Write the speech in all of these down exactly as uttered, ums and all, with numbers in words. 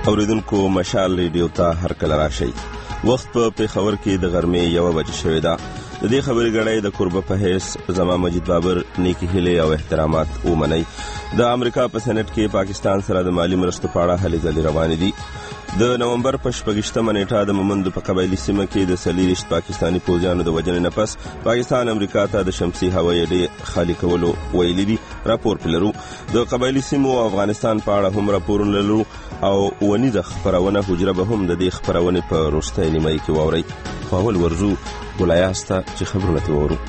اوریدونکو مشال ریډیو ته هر کله راشئ. وخت په پیښور کې د غرمې یوه بجې شوې ده. د دې خبرې غړی د کوربه په حیث زما مجید بابر نیکی هیلې او احترامات ومنئ. د امریکا په سېنات کې پاکستان سره د مالی مرستو په اړه هلې ځلې روانې دي. د نومبر په شپږیشتمه نیټه د مومندو په قبایلي سیمه کې د څلېرویشت پاکستاني پوځیانو د وژنې نه پس پاکستان امریکا ته د شمسي هوایي اډې خالي کولو ویلي دي. راپور پرې لرو. د قبایلي سیمو او افغانستان په اړه هم راپورونه لرو او ونیزه خپرونه حجره به هم د دې خپرونې په وروستۍ نیمایي کې واورئ. خو اول ورځو ګلایاست ته چې خبرونه ترې واورو.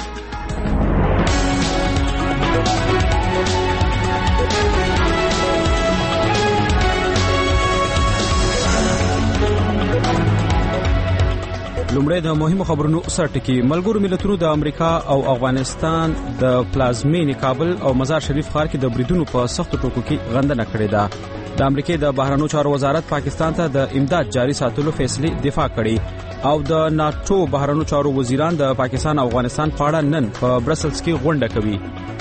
لومړی د مهمو خبرونو سرټکی. ملګرو ملتونو د امریکا او افغانستان د پلازمینې کابل او مزار شریف ښار کې د بریدونو په سختو ټکو کې غندنه کړې ده. د امریکا د بهرنیو چارو وزارت پاکستان ته د امداد جاري ساتلو فیصله دفاع کړې او د ناتو بهرنیو چارو وزیران د پاکستان او افغانستان په اړه نن په برسلز کې غونډه کوي.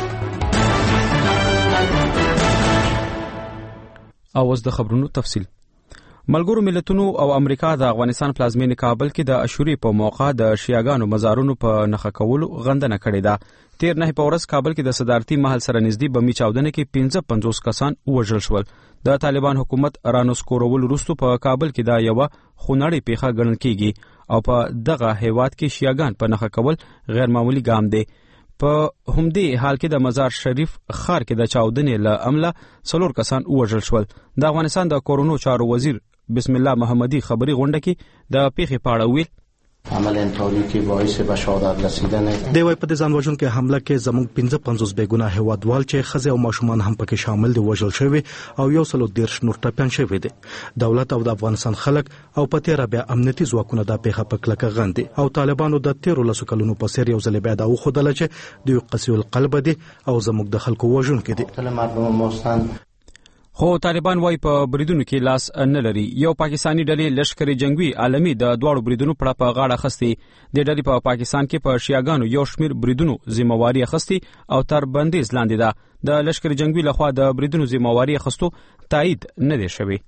او اوس د خبرونو تفصیل. ملګرو ملتونو او امریکا د افغانستان پلازمینې کابل کې د عاشوري په موقع د شیعاګانو مزارونو په نښه کولو غندنه کړې ده. تیر نه په ورځ کابل کې د صدارتي محل سره نږدې بمي چاودنه کې پنځه پنځوس کسان وژل شول. د طالبان حکومت رانسکورول وروسته په کابل کې دا یو خونړی پیښه ګڼل کیږي او په دغه هیواد کې شیعاګان په نښه کول غیر معمولی ګام دی. په همدې حال کې د مزار شریف ښار کې د چاودنې له امله څلور کسان وژل شول. د افغانستان د کورونو چارو وزیر بسم الله محمدی خبري غونډه کې د پیښې په اړه ویل عمل انتحاري کې باعث به شهادت رسیدن دی. وای په ځان وژونکو حمله کې زموږ پنځه پنځوس بیګناه هوادوال چې خزه او ماشومان هم پکې شامل دي وژل شوی او یو سل دیرش نور ټپيان شوی دي. دولت او د افغانستان خلک او په تیر بیا امنیتي ځواکونه د پیښه په کلکه غندي او طالبانو د تیر لسو کلونو په سر یو ځل بیا د خوده لچ د قصي القلب دي او زموږ د خلکو وژونکو دي. تل مردم مستان خو طالبان وايي په بریدونو کې لاس نه لري. یو پاکستانی ډلې لشکري جنگي عالمي د دواړو بریدونو په اړه په غاړه خستي. د ډلې په پاکستان کې په شیعاګانو یو شمیر بریدونو ذمہواری اخستي او تر بندیز لاندې ده. د لشکري جنگي لخوا د بریدونو ذمہواری اخستو تایید نه دی شوی.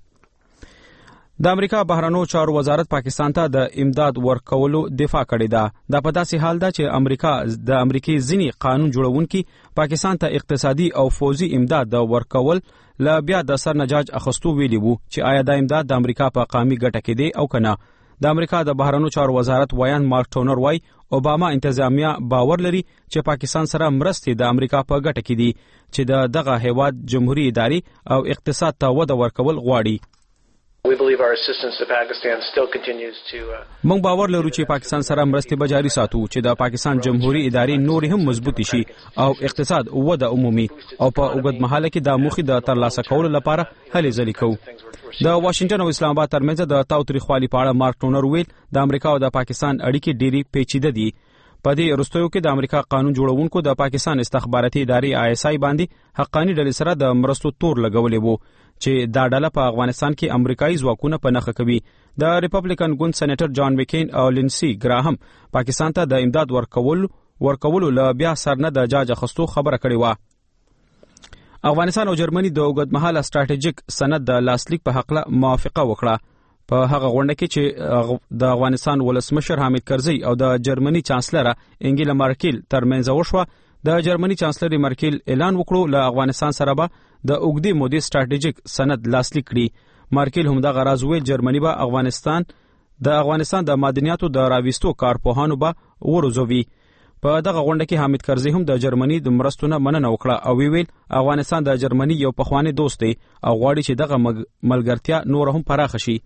د امریکا بهرنیو چارو وزارت پاکستان ته د امداد ورکولو دفاع کړې ده. دا په داسې حال ده چې امریکا د امریکای ځینی قانون جوړونکي پاکستان ته اقتصادي او فوزي امداد ورکول لا بیا د سر نجاج اخستو ویلی وو چې آیا د امداد د امریکا په قامي ګټه کې دی او کنه. د امریکا د بهرنیو چارو وزارت ویان مارک ټونر وای اوباما انتظامیه باور لري چې پاکستان سره مرستې د امریکا په ګټه کې دي چې د دغه هیواد جمهوریت اداري او اقتصاد ته وده ورکول غواړي. We believe our assistance to Pakistan still continues to مونږ باور لرو چې پاکستان سره مرستې به جاري ساتو چې د پاکستان جمهوریت اداري نور هم مضبوطی شي او اقتصاد وده عمومي او په اوږد مهاله کې د موخې د ترلاسه کولو لپاره هلې ځلې کوو. د واشنگټن او اسلام آباد ترمنځ د تاوتریخوالي په اړه مارک ټونر ویل د امریکا او د پاکستان اړیکې ډېری پیچیده دي. په دې وروستیو کې د امریکا قانون جوړونکو د پاکستان استخباراتي ادارې آی اس آی باندې حقانی ډلې سره د مرستو تور لګولې وو چې دا ډله په افغانستان کې امریکایي ځواکونه په نښه کوي. د ریپبلیکن ګوند سېنیټر جان مکین او لینسي ګراهم پاکستان ته د امداد ورکول ورکولو له بیا سرنه د جاج اخستو خبره کړې و. افغانستان او جرمني د اوږدمهاله ستراتیژیک سند د لاسلیک په حق له موافقه وکړه. په هغه غونډه کې چې د افغانستان ولسمشر حامد کرزي او د جرمني چانسلر انګیلا مارکل ترمنځ وشوه. د جرمني چانسلر مارکل اعلان وکړو له افغانستان سره به د اوږدې مودې ستراتیژیک سند لاسلیک کړي. مارکل هم د غراز ویل جرمني به افغانستان د افغانستان د معدنیاتو د راويستو کارپوهانو به ورزوي. په دغه غونډه کې حامد کرزي هم د جرمني د مرستونه مننه وکړه او ویل افغانستان د جرمني یو پخوانی دوست دی او غواړي چې دغه ملګرتیا نور هم پراخه شي.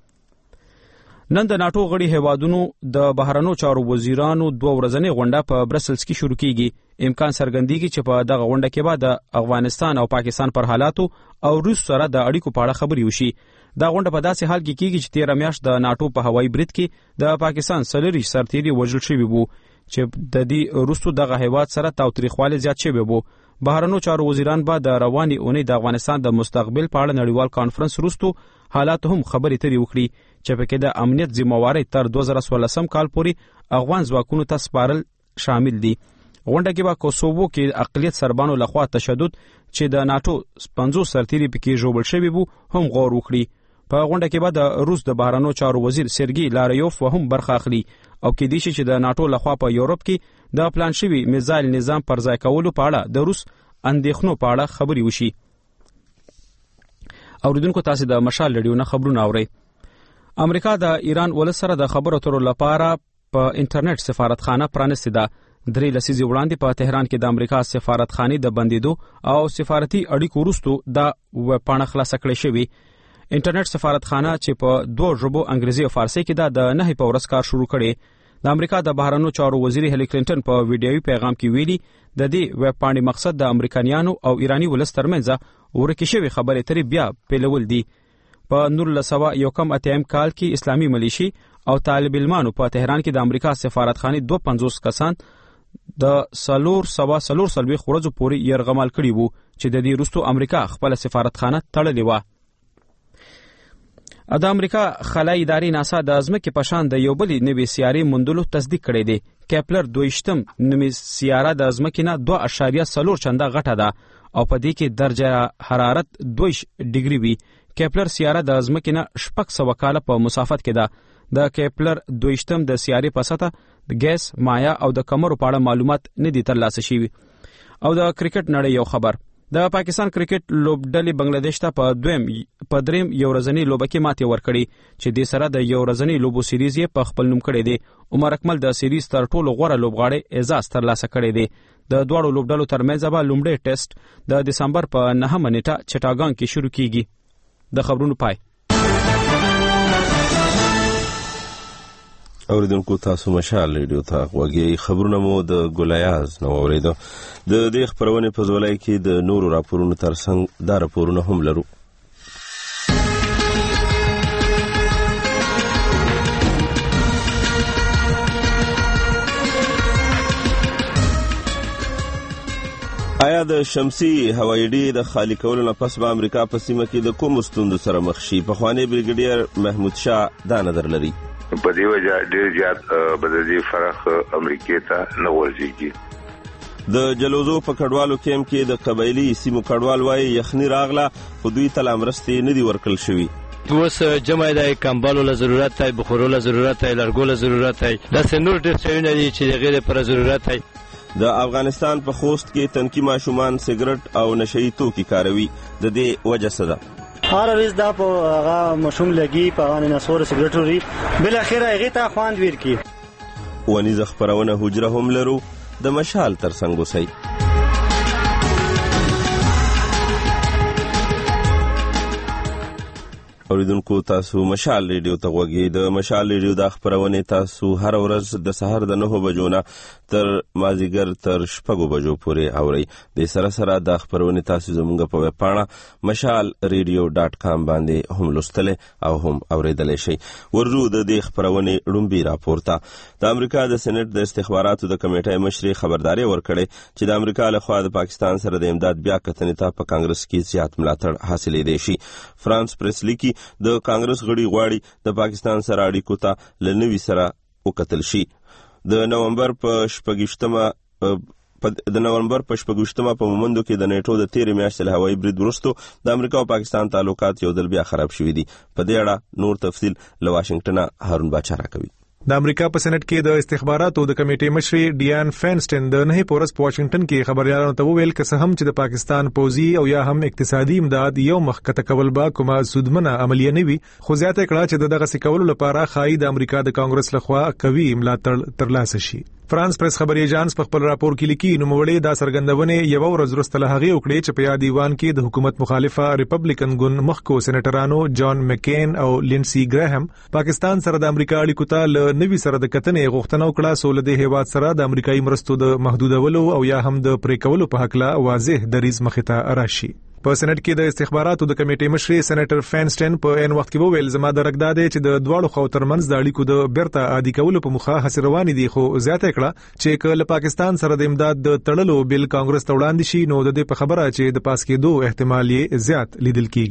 نن د ناتو غړي هیوادونو د بهرنیو چارو وزیرانو دوه ورځنۍ غونډه په برسلز کې شروع کیږي. امکان څرګندېږي چې په دغه غونډه کې به د افغانستان او پاکستان پر حالاتو او روس سره د اړیکو په اړه خبرې وشي. دا غونډه په داسې حال کې کیږي چې تیر میاشت د ناتو په هوایي برید کې د پاکستان څلوریش سرتیري وژل شوي وو چې د دې وروسته دغه هیواد سره تاوتریخوالی زیات شوی وو. بهرنیو چارو وزیران به د رواني اونۍ د افغانستان د مستقبل په اړه نړیوال کانفرنس وروسته حالات هم خبرې ترې وکړي چې پکې د امنیت ذمہواری تر دوه زره څوارلسم کال پورې افغان ځواکونو ته سپارل شامل دي. غونډه کې به کوسووو کې اقلیت سربانو لخوا تشدد چې د ناتو پنځوس سرتیري پکې ژوبل شوي وو هم غور وکړي. په غونډه کې به د روس د بهرنیو چارو وزیر سرګي لاریوف هم برخه اخلي او کې دي چې د ناتو لخوا په یورپ کې د پلان شوی میزایل نظام پر ځای کولو په اړه د روس اندېښنو په اړه خبري وشي. اوریدونکو تاسو د مشال رادیو نه خبرونه اورئ. امریکا د ایران ولس سره د خبرو اترو لپاره په انټرنیټ سفارتخانه پرانستې ده. درې لسیزې وړاندې په تهران کې د امریکا سفارتخانې د بندیدو او سفارتي اړیکو وروسته د وپاڼه خلاصه کړې شوې. انټرنیټ سفارتخانه چې په دوه ژبو انګریزي او فارسي کې ده د نهي په ورځ کار شروع کړي. د امریکا د بهرنیو چارو وزیر هیلي کلینټن په ویډیوي پیغام کې ویلي د دې وپاڼې مقصد د امریکایانو او ایرانی ولس ترمنځ ورکې شوې خبرې ترې بیا پیلول دي. په نولس سوه یو کم اتیم کال کې اسلامي ملیشي او طالب علمانو په تهران کې د امریکا سفارتخانې دوه پنځوس کسان د سلور سوا سلور سلويخ ورځو پورې یرغمال کړي وو چې د دې وروسته امریکا خپل سفارتخانه تړلې وه. د امریکا خلای ادارې ناسا د ځمکې په شان د یو بلې نوې سیارې موندلو تصدیق کړی دی. کیپلر دویشتم نوې سیاره د ځمکې نه دوه اعشاریه څلور چنده غټه ده او په دې کې درجه حرارت دویش ډیګري وي. کیپلر سیاره د ځمکې نه شپږ سوه کاله په مسافت کې ده. د کیپلر دویشتم د سیارې په سطح د ګیس، مایا او د کمرو په اړه معلومات نه دي ترلاسه شوي. او د کرکټ نړۍ یو خبر. د پاکستان کرکټ لوبډلې بنگلاديش ته په دویم په دریم یو ورځنی لوبه کې ماتې ورکړې چې د سره د یو ورځنی لوبو سیریز یې په خپل نوم کړی دی. عمر اکمل د سیریز تر ټولو غوره لوبغاړی اعزاز ترلاسه کړی دی. د دواړو لوبډلو ترمنځ به لومړی ټیسټ د دسمبر په نهمه نیټه چټاګان کې شروع کیږي. د خبرونو پای. اوریدونکو تاسو مشال رادیو ته غوږی خبرونه مو د ګولیاز نو اوریدو. د دې خبرونه په ځولای کې د نورو راپورونو ترڅنګ دا راپورونه هم لرو. آیا د شمسي هوایي اډې د خالی کولو نه پس به امریکا په سیمه کې د کوم ستونزو سره مخ شي؟ پخوانی بریګیډیر محمود شاه دا نظر لري. په دې وجه ډېر زیات بدلې فرق امریکا ته نه ورځي. د جلوزو په کډوالو کېم کې د قبایلی سیمو کډوال وایي یخني راغله خو دوی ته لا مرستې نه دي ورکړل شوي. اوس جمع دی کمبالو له ضرورت دی، بخورو له ضرورت دی، لرګو له ضرورت دی، داسې نور ډېر شیونه دي چې د هغې لپاره ضرورت دی. د افغانستان په خوست کې تنکي ماشومان سګرټ او نشهیي توکي کاروي. د دې وجه څه ده؟ هر ورځ دا په هغه مشوم لګي په هغه نسور سګرټ وري بل اخر هغه ته خواند ویر کی. ونیزه خبرونه حجره هم لرو. د مشال ترڅنګ وسی. اوریدونکو تاسو مشال رادیو ته غوږی. د مشال رادیو د خبرونه تاسو هر ورځ د سحر د نهو بجو نه تر مازیګر تر شپږو بجو پورې اورئ. د سره سره د خبرونه تاسو زموږ په ویب پاڼه مشال رادیو ډاټ کام باندې هم لوستلې او هم اوریدلای شئ. ورجو د دې خبرونه لومبي راپورته. د امریکا د سېنات د استخباراتو د کمیټې مشري خبرداري ورکړې چې د امریکا له خوا د پاکستان سره د امداد بیا کتنې ته په کانګرس کې زیات ملاتړ حاصلې دی شي. فرانس پریس لیکي د کانګرس غړي غواړي د پاکستان سره اړیکو ته لنوي سره وکتل شي. د نومبر په شپږشتمه د نومبر په شپږشتمه په مومندو کې د نیټو د تیرې میاشتې له هوایي برید وروسته د امریکا او پاکستان تعلقات یو ځل بیا خراب شوي دي. په دې اړه نور تفصیل له واشنگټن هارون باچا راکوي. د امریکا په سېنات کې د استخباراتو د کمیټې مشري ډیان فینسټن د نه پورس په واشنگټن کې خبريالانو ته وویل چې هم چې د پاکستان پوځي او یا هم اقتصادي امداد یو مخکته کول با کومه سودمنه عملیه نه وي، خو زیاته کړه چې دغه سکول لپاره خای د امریکا د کانګرس لخوا قوي ملاتړ ترلاسه شي. فرانس پریس خبري ایجانس په خپل راپور کې لیکي نو موړې دا سرګندونه یو ورځ وروسته له هغه وکړي چې په یاد دیوان کې د حکومت مخالفه ریپبلیکن ګوند مخکو سېنیټرانو جان مکین او لینسي ګراهم پاکستان سره د امریکا اړیکو ته ل نوي سره د کتنې غوښتنه وکړه سول د هیواد سره د امریکایي مرستو د محدودولو او یا هم د پرې کولو په حق لا واضح دریز مخته راشي. په سېنات کې د استخباراتو د کمیټې مشري سېنیټر فینسټن په ان وخت کې وویل زما د رګدادې چې د دواړو خو ترمنځ د اړیکو د بیرته عادي کولو په مخه هڅې روانې دي، خو زیاته کړه چې کله پاکستان سره د امداد د تړلو بل کانګرس ته وړاندې شي نو د دې په خبره چې د پاس کېدو احتمال یې زیات لیدل کیږي.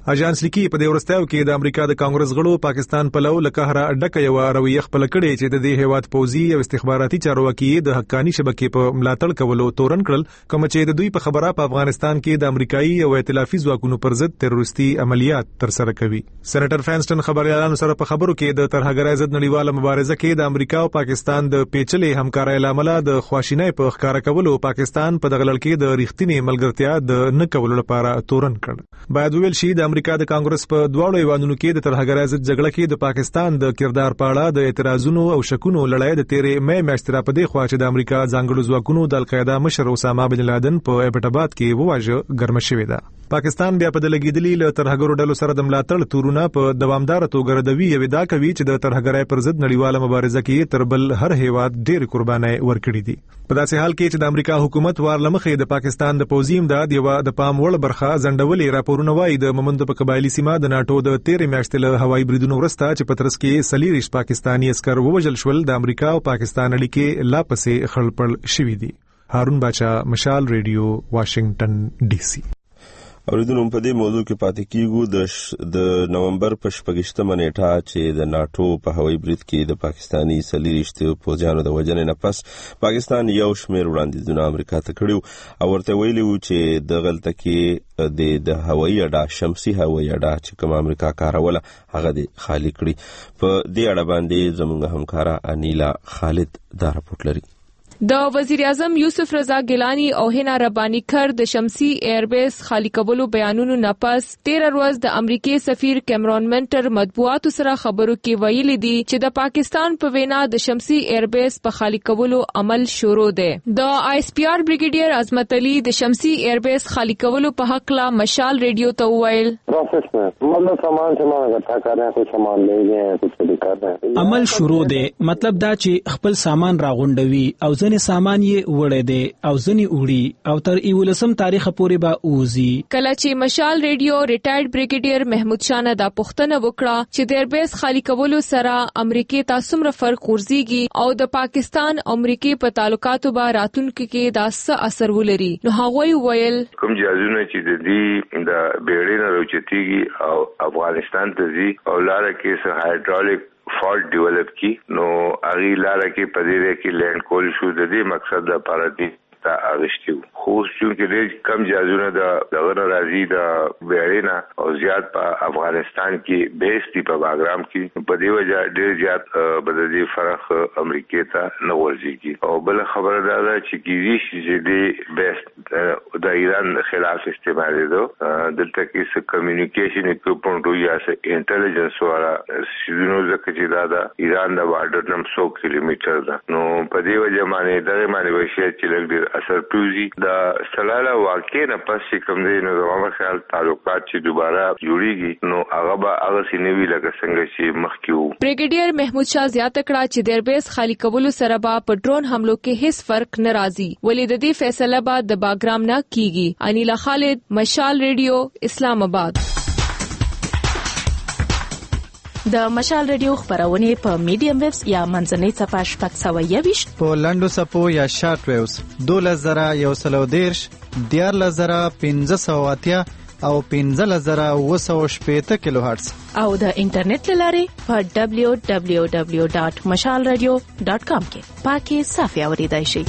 اژانس لیکي په دې ورستاو کې د امریکا د کانګرس غړو پاکستان په لو لکهره ډکه یو رویه خپل کړي چې د دې هیواد پوزي او استخباراتي چارواکي د حقاني شبکې په ملاتړ کولو تورن کړل کوم چې د دوی په خبره په افغانستان کې د امریکایي او ائتلافي ځواکونو پر ضد تروریستي عملیات ترسره کوي. سېنیټر فینسټن خبريالانو سره په خبرو کې د ترهګرۍ ضد نړیواله مبارزه کې د امریکا او پاکستان د پیچلې همکارۍ لامل د خواشینۍ په ښکارا کولو پاکستان په دغه لړ کې د ریښتینی ملګرتیا د نه کولو لپاره تورن کړ. باید ویل شي د امریکا د کانګرس په دواړو ایوانونو کې د ترهګرۍ ضد جګړه کې د پاکستان د کردار په اړه د اعتراضونو او شکونو لړۍ د تیرې مې میاشتې را پدې خوا چې د امریکا ځانګړو ځواکونو د القاعده مشر اسامه بن لادن په ایبټ آباد کې وواژه ګرمه شوې ده. پاکستان بیا په دلګیدلی له ترهګرو ډلو سره د ملاتړ تورونه په دوامدار توګه ردوي او دا کوي چې د ترهګرۍ پر ضد نړیواله مبارزه کې تر بل هر هیواد ډېر قرباني ورکړي دي. په داسې حال کې چې د امریکا حکومت وارلمخې د پاکستان د پوځي امداد یو د پام وړ برخه ځنډولې راپورونه وایي د مومند په قبایلی سیمه د ناتو د تیرې میاشتې له هوایي بریدونو وروسته چې په ترڅ کې سلیریش پاکستانی عسكر ووژل شول د امریکا او پاکستان اړیکې لا پسې خړپړ شوې دي. هارون باچا، مشال ریډیو، واشنگټن ډي سي. اوریدونکو په دې موضوع کې پاتې کیږو د د نومبر په شپږشتمه نیټه چې د ناتو په هوایي برید کې د پاکستانی سلیریشتو پوځیانو د وژنې نه پس پاکستان یو شمېر وړاندیزونه امریکا ته کړي او ورته ویلي وو چې د غلطه کې د د هوایي اډه شمسي هوایي اډه چې کوم امریکا کاروله هغه د خالی کړي. په دې اړه باندې زموږ همکارا انیلا خالد دا راپورټ لري. د وزیر اعظم یوسف رضا ګیلانی او هینا ربانی کر د شمسي ایربیس خالی کولو بیانونو نه پس تیره ورځ د امریکای سفیر کیمرون منټر مطبوعاتو سره خبرو کې ویلي دي چې د پاکستان په وینا د شمسي ایربیس په خالی کولو عمل شروع دی. د آی اس پی آر بریګیډیر عظمت علي د شمسي ایربیس خالی کولو په حق لا مشال ریډیو ته وویل عمل شروع دی، مطلب دا چې خپل سامان راغونډوي او ځنې سامان یې وړي دي او ځنې وړي او تر یولسم تاریخ پورې به اوزي. کله چې مشال ریډیو ریټایرډ بریګیډیر محمود شاه نه دا پوښتنه وکړه چې د ایربیس خالی کولو سره امریکای ته څومره فرق ورزيږي او د پاکستان امریکای په تعلقاتو به راتلونکي کې دا څه اثر ولري، نو هغه ویل کوم جازونه چې د دې د بیړۍ نه راوچتيږي او افغانستان ته ځي او لاره کې سه هایدرالک فالټ ډیولپ کی نو اغي لاره کې پدې کې لینډ کول شو د دې مقصد لپاره دي تا اغشتیو خو چې ډېر کم جازونه د دغه راځي د بیړینا او زیات په افغانستان کې بیستی په باګرام کې په دې وجه ډېر زیات بددي فرق امریکای ته نه ورځي او بل خبره دا ده چې کیږي چې د بیس د ایران خلاف استعمال دي دلته کې څه کمیونیکیشن اکوپمنټ یا څه انټيليجنس والا شنو ځکه چې دا د ایران د بارډر نم سو کیلومتر ده نو په دې وجه باندې دغه باندې وشي چې لږ اثر پوزي دا سلاله واقع نه پس کوم دی نو زموږ خیال تعلقات چې دوباره جوړیږي نو هغه به هغه سینوي لکه څنګه چې مخکیو. بریګیډیر محمود شاه زیاته کړه چې د ایربیس خالی کولو سره به په ډرون حملو کې هیڅ فرق نه راځي ولې د دې فیصله به د باګرام نه کیږي. انیلا خالد، مشال ریډیو، اسلام آباد. د مشال ریډیو خبرونه په میډیم ویوز یا منځنۍ صفحه شپږ سوه یوویشت په لنډو صفو یا شارټ ویوز دولس زره یو سلو دیرش دیارلس زره پنځه سوه اتیا او پنځلس زره اوه سوه شپېته کیلو هرتز او د انټرنیټ لارې په دبلیو دبلیو دبلیو ډاټ مشال ریډیو ډاټ کام کې پاکي صافي اوریدای شئ.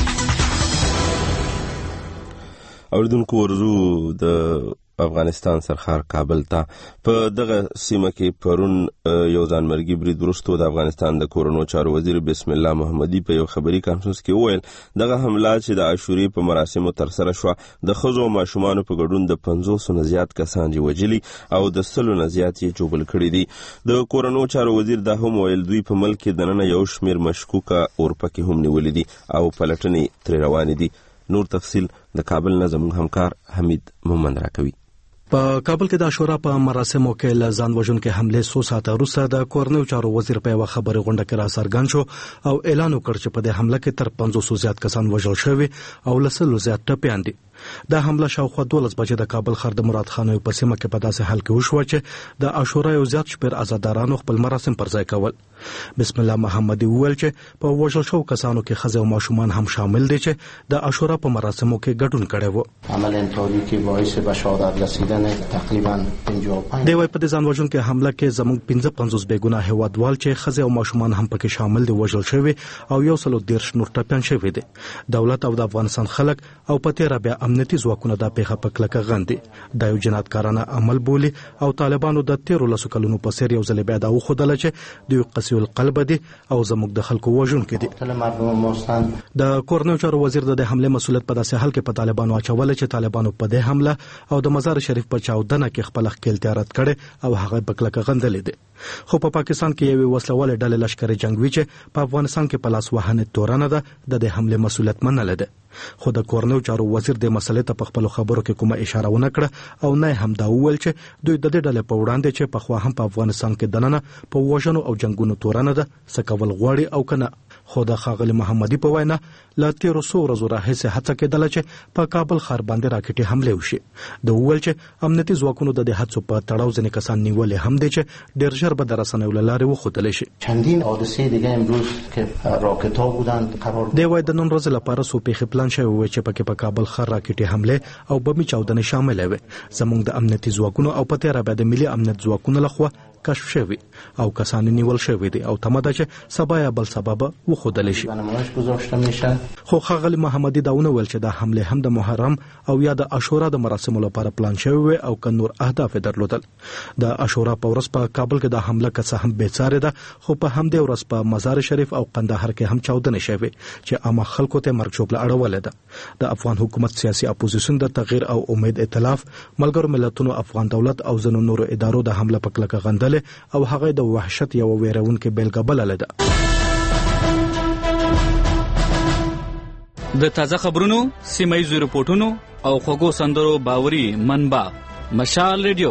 اوریدونکو ورزو د افغانستان سرخار کابل ته په دغه سیمه کې پرون یو ځانمرګي برید وروسته د افغانستان د کورونو چارو وزیر بسم الله محمدي په یو خبري کانفرنس کې وویل دغه حمله چې د عاشوري په مراسمو ترسره شو د خزو او ماشومان په ګډون د پنځوس نه زیات کسان دی وجلي او د سلو نه زیات یې جوړل کړي دي. د کورونو چارو وزیر دا هم ویل دوی په ملک کې دنه یو شمیر مشکوکه اورپکې هم نیولې دي او پلټنې تر روان دي. نور تفصیل د کابل نظم همکار حمید مومند راکوي. په کابل کې د عاشورا په مراسمو کې ل ځان وژونکو حمله څو ساعته وروسته د کورنیو چارو وزیر په یو خبري غونډه کې را څرګند شو او اعلان وکړ چې په دې حمله کې تر پنځوس زیات کسان وژل شوي او لسلو زیات ټپيان دي. دا حمله شاوخوا دولس بجې د کابل ښار د مراد خانو په سیمه کې په داسې حال کې وشوه چې د عاشورا یو زیات شمېر آزادارانو خپل مراسم پر ځای کول. بسم الله محمدي وویل چې په وژل شوو کسانو کې ښځې او ماشومان هم شامل دي چې د عاشورا په مراسمو کې ګډون کړی و. عمل انتحاري کې باعث به شهادت رسیدن تقریبا پنځه و پنځه دی وايي په دې ځان وژونکې حمله کې زموږ پنځه پنځوس بېګناه هېوادوال چې ښځې او ماشومان هم پکې شامل دي وژل شوي او یو سل او دېرش نور ټپیان شوي دي. دولت او د افغانستان خلک او په تېره بیا امنیتي ځواکونه دا پیښه په کلکه غندي. دا یو جنایتکارانه عمل بولي او طالبانو د تېرو لسو کلونو په څېر یو ځل بیا دا وښودله چې دوی قسي القلب دي او زموږ د خلکو وژونکي دي. د کورنیو چارو وزیر د دې حملې مسؤلیت په داسې حال کې په طالبانو اچولی چې طالبانو په دې حمله او د مزار شریف په چاودنه کې خپل ښکېلتیا رد کړې او هغه په کلکه غندلې دي. خو په پاکستان کې یوې وسلوالې ډلې لشکري جنګوي چې په افغانستان کې په لاس وهنې تورنه ده د دې حملې مسؤلیت منلې ده. خو د کورنیو چارو وزیر د مسلې ته په خپل خبرو کې کومه اشاره ونه کړه او نه هم دا وویل چې دوی د دې ډلې په وړاندې چې په خوا هم په افغانستان کې دننه په وژنو او جنگونو تورنه ده څه کول غواړي او کنه. خو د ښاغلي محمدي په وینا له تېرو څو ورځو راهیسې هڅه کېدله چې په کابل ښار باندې راکټې حملې وشي. د وویل چې امنیتي ځواکونو د دې هڅو په تړاو ځینې کسان نیولې هم دي چې ډېر ژر به د رسنیو له لارې وښودلی شي. چندین حادثې دیگه امروز که راکټ‌ها بودند قرار دی وايي د نن ورځې لپاره څو پیښې پلان شوې وې چې پکې په کابل ښار راکټې حملې او بمي چاودنې شاملې وې. زموږ د امنیتي ځواکونو او په تېره بیا د ملي امنیت ځواکونو لخوا کشف شوي او کسان نیول شوي دي او تمه ده چې سبا یا بل سبا به وښودلی شي. خو ښاغلي محمدي دا ونه ویل چې دا حملې هم د محرم او یا د عاشورا د مراسمو لپاره پلان شوي وي او که نور اهداف یې درلودل. د عاشورا په ورځ په کابل کې دا حمله که څه هم بېڅارې ده خو په همدې ورځ په مزار شریف او قندهار کې هم چاودنې شوي چې عامه خلکو ته مرګ ژوبله اړولې ده. د افغان حکومت سیاسي اپوزیسیون د تغییر او امید ائتلاف ملګرو ملتونو افغان دولت او ځینو نورو ادارو د حمله په کلکه غندلې او هغه د وحشت یو ویرونکې بیلګه بلله ده. د تازه خبرونو، سیمه ییزو رپورټونو او خوږو سندرو باوري منبع مشال ریډیو.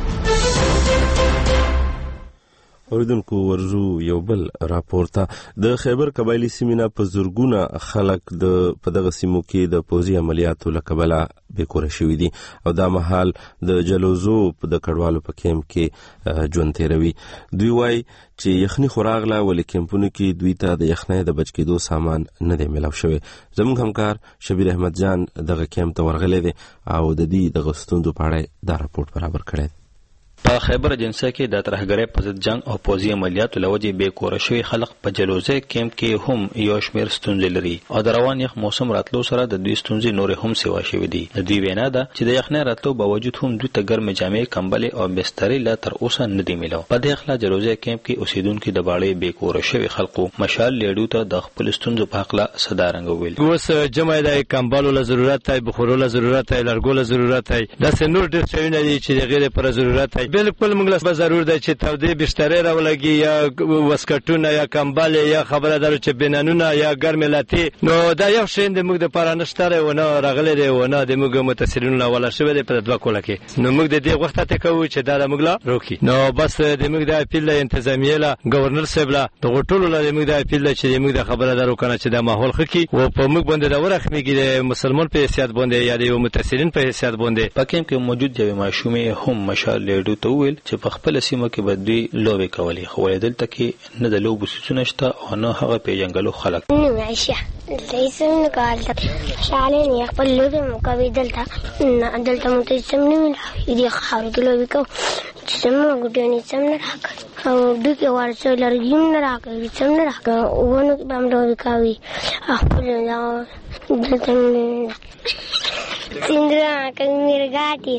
اوریدونکو ورزو یو بل راپورته د خیبر قبایلی سیمینه په زرګونه خلک د په دغه سیمو کې د پوځي عملیاتو له کبله بېکوره شوي دي او دا مهال د جلوزو د کډوالو په کیمپ کې ژوند تېروي. دوی وایي چې یخني خو راغله ولې کیمپونو کې دوی ته د یخنۍ د بچ کېدو سامان نه دی میلاو شوی. زموږ همکار شبیر احمد جان دغه کیمپ ته ورغلی دی او د دې دغه ستونزو په اړه دا راپورټ برابر کړی دی. په خیبر اجنسا کې د ترهګرۍ په ضد جنگ او پوځي عملیاتو له وجې بېکوره شوي خلک په جلوزه کیمپ کې هم یو شمېر ستونزې لري او د روان یخ موسم راتلو سره د دوی ستونزې نورې هم سیوا شوي دي. د دوی وینا ده چې د یخنۍ راتلو باوجود هم دوی ته ګرمې جامې، کمبلې او بسترې لا تر اوسه نه دي میلاو. په دې هکله جلوزه کیمپ کې اوسېدونکي د باړې بېکوره شوي خلکو مشال لیډو ته د خپل ستونزو په هکله صدارنګ وویل. اوس جمع دی کمبلو له ضرورت دی، بخورو له ضرورت دی، لرګو له ضرورت دی، داسې نور ډېر شیونه دي چې د هغې لپاره ضرورت دی. بالکل موږ ضرور ده چې تودې بسترې راولګي یا وسکټونه یا کمبل یا خبره درو چې بنانونه یا ګرمې لاتې. نو دا یو شی د موږ دپاره نشته دی ونه راغلی دی ونه د موږ متاثرینو له وله شوی دی په دوه کوله کې. نو موږ د دې غوښتنه ته کوو چې دا د موږ له روکي. نو بس د موږ د اپیل له انتظامیې له ګورنر صاحب له دغو ټولو له د موږ د اپیل چې د موږ د خبره درو کنه چې دا ماحول ښه کړي او په موږ باندې د ورخمېږي د مسلمان په حیثیت باندې یا د یو متاثرین په حیثیت باندې. په کیمپ کې موجود یوې ماشومې هم مشال لیډو ته وویل چې په خپله سیمه کې به دوی لوبې کولې خو ولې دلته کې نه د لوبو څیزونه شته او نه هغه پېژنګلو خلک. نوم عایشه دلته هېڅ هم نه کول خوشحاله یم خپل لوبې مو کوي دلته نه دلته مو ته هېڅ هم نه میلاوي دې خاورو کې لوبې کوو چې څه مو ګوډیانې هېڅ هم نه راکوي او دوی کې غواړي څه لرګي هم نه راکوي هېڅ هم نه راکوي ونو کې به هم لوبې کوي خپل دلته سندرونه کوي میرګاټي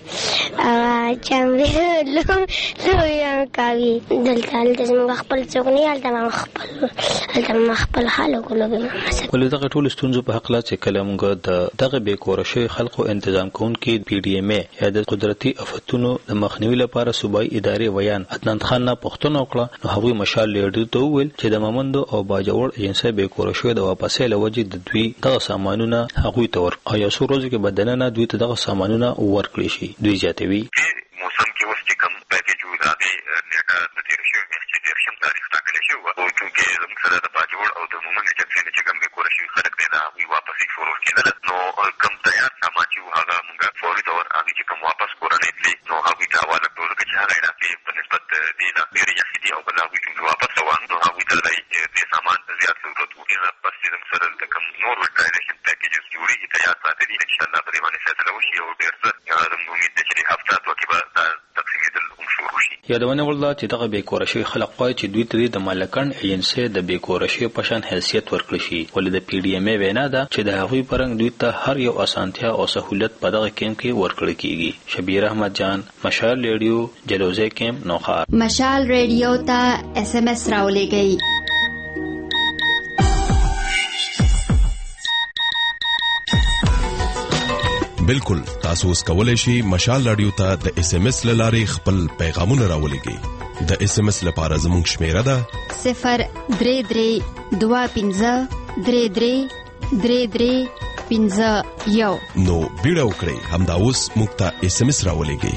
چمبې لوبې هم کوي دلته هلته زموږ خپل څوک نه هلته به خپل هلته به خپل خلکو لوبې ولې دغه ټولو ستونزو په هکله چې کله موږ د دغه بېکوره شوي خلکو انتظام کوونکي پي ډي ایم اې یا د قدرتي افتونو د مخنیوي لپاره صوبایي ادارې ویان عدنان خان نه پوښتنه وکړه نو هغوی مشال لیډو ته وویل چې د مومندو او باجوړ ایجنسۍ بېکوره شوي د واپسۍ له وجې د دوی دغه سامانونه هغوی ته ورکړي او یو څو ورځو کې به دننه دوی ته دغه سامانونه ورکړي شي. دوی زیاتوي موسم کې اوس چې کوم پیکیج و د هغې نیټه لکه د تېرې شوې میاشتې دېرشم تاریخ ټاکلی شوی وه، خو چونکې زموږ سره د باجوړ او د مومند د جګړې نه چې کوم بېکوره شوي خلک دی د هغوی واپسي شروع کېدله، نو کوم تیار سامان چې وو هغه مونږ فوري ډول هغوی چې کوم واپس کورنۍ تللې نو هغوی ته حواله کړو، ځکه چې هغه علاقې په نسبت د دې علاقې ریاحي دي او بل هغوی چې واپس روان نو هغوی ته دې سامان ته زیات ضرورت وو. بس چې زموږ سره د کوم نور ورټرانیشن پیکیجز جوړېږي تیار ساتلي انشاءالله په دې باندې فیصله وشي او ډېر ژر زموږ امید دی چې د هفته دوه کې به دا تقسیمېدل هم شروع شي. یادونه وړ ده چې دغه بېکوره شوي خلک غواړي چې دوی ته د مالکان ایجنسۍ د بېکوره شوي په شان حیثیت ورکړل شي، ولې د پی ډي ایم ای وینا ده چې د هغوی په رنګ دوی ته هر یو اسانتیا او سهولت په دغه کیمپ کې ورکړل کېږي. شبیر احمد جان، مشال ریډیو، جلوزه کیمپ، نوخار. مشال ریډیو ته اس ام اس راولېږئ. بالکل تاسو اوس کولای شئ مشال رادیو ته د اس ام اس لارې خپل پیغامونه راولېږئ. د اس ام اس لپاره زموږ شمیره ده صفر درې درې دوه پنځه درې درې درې درې پنځه یو. نو بیړه وکړئ همدا اوس موږ ته اس ام اس راولېږئ.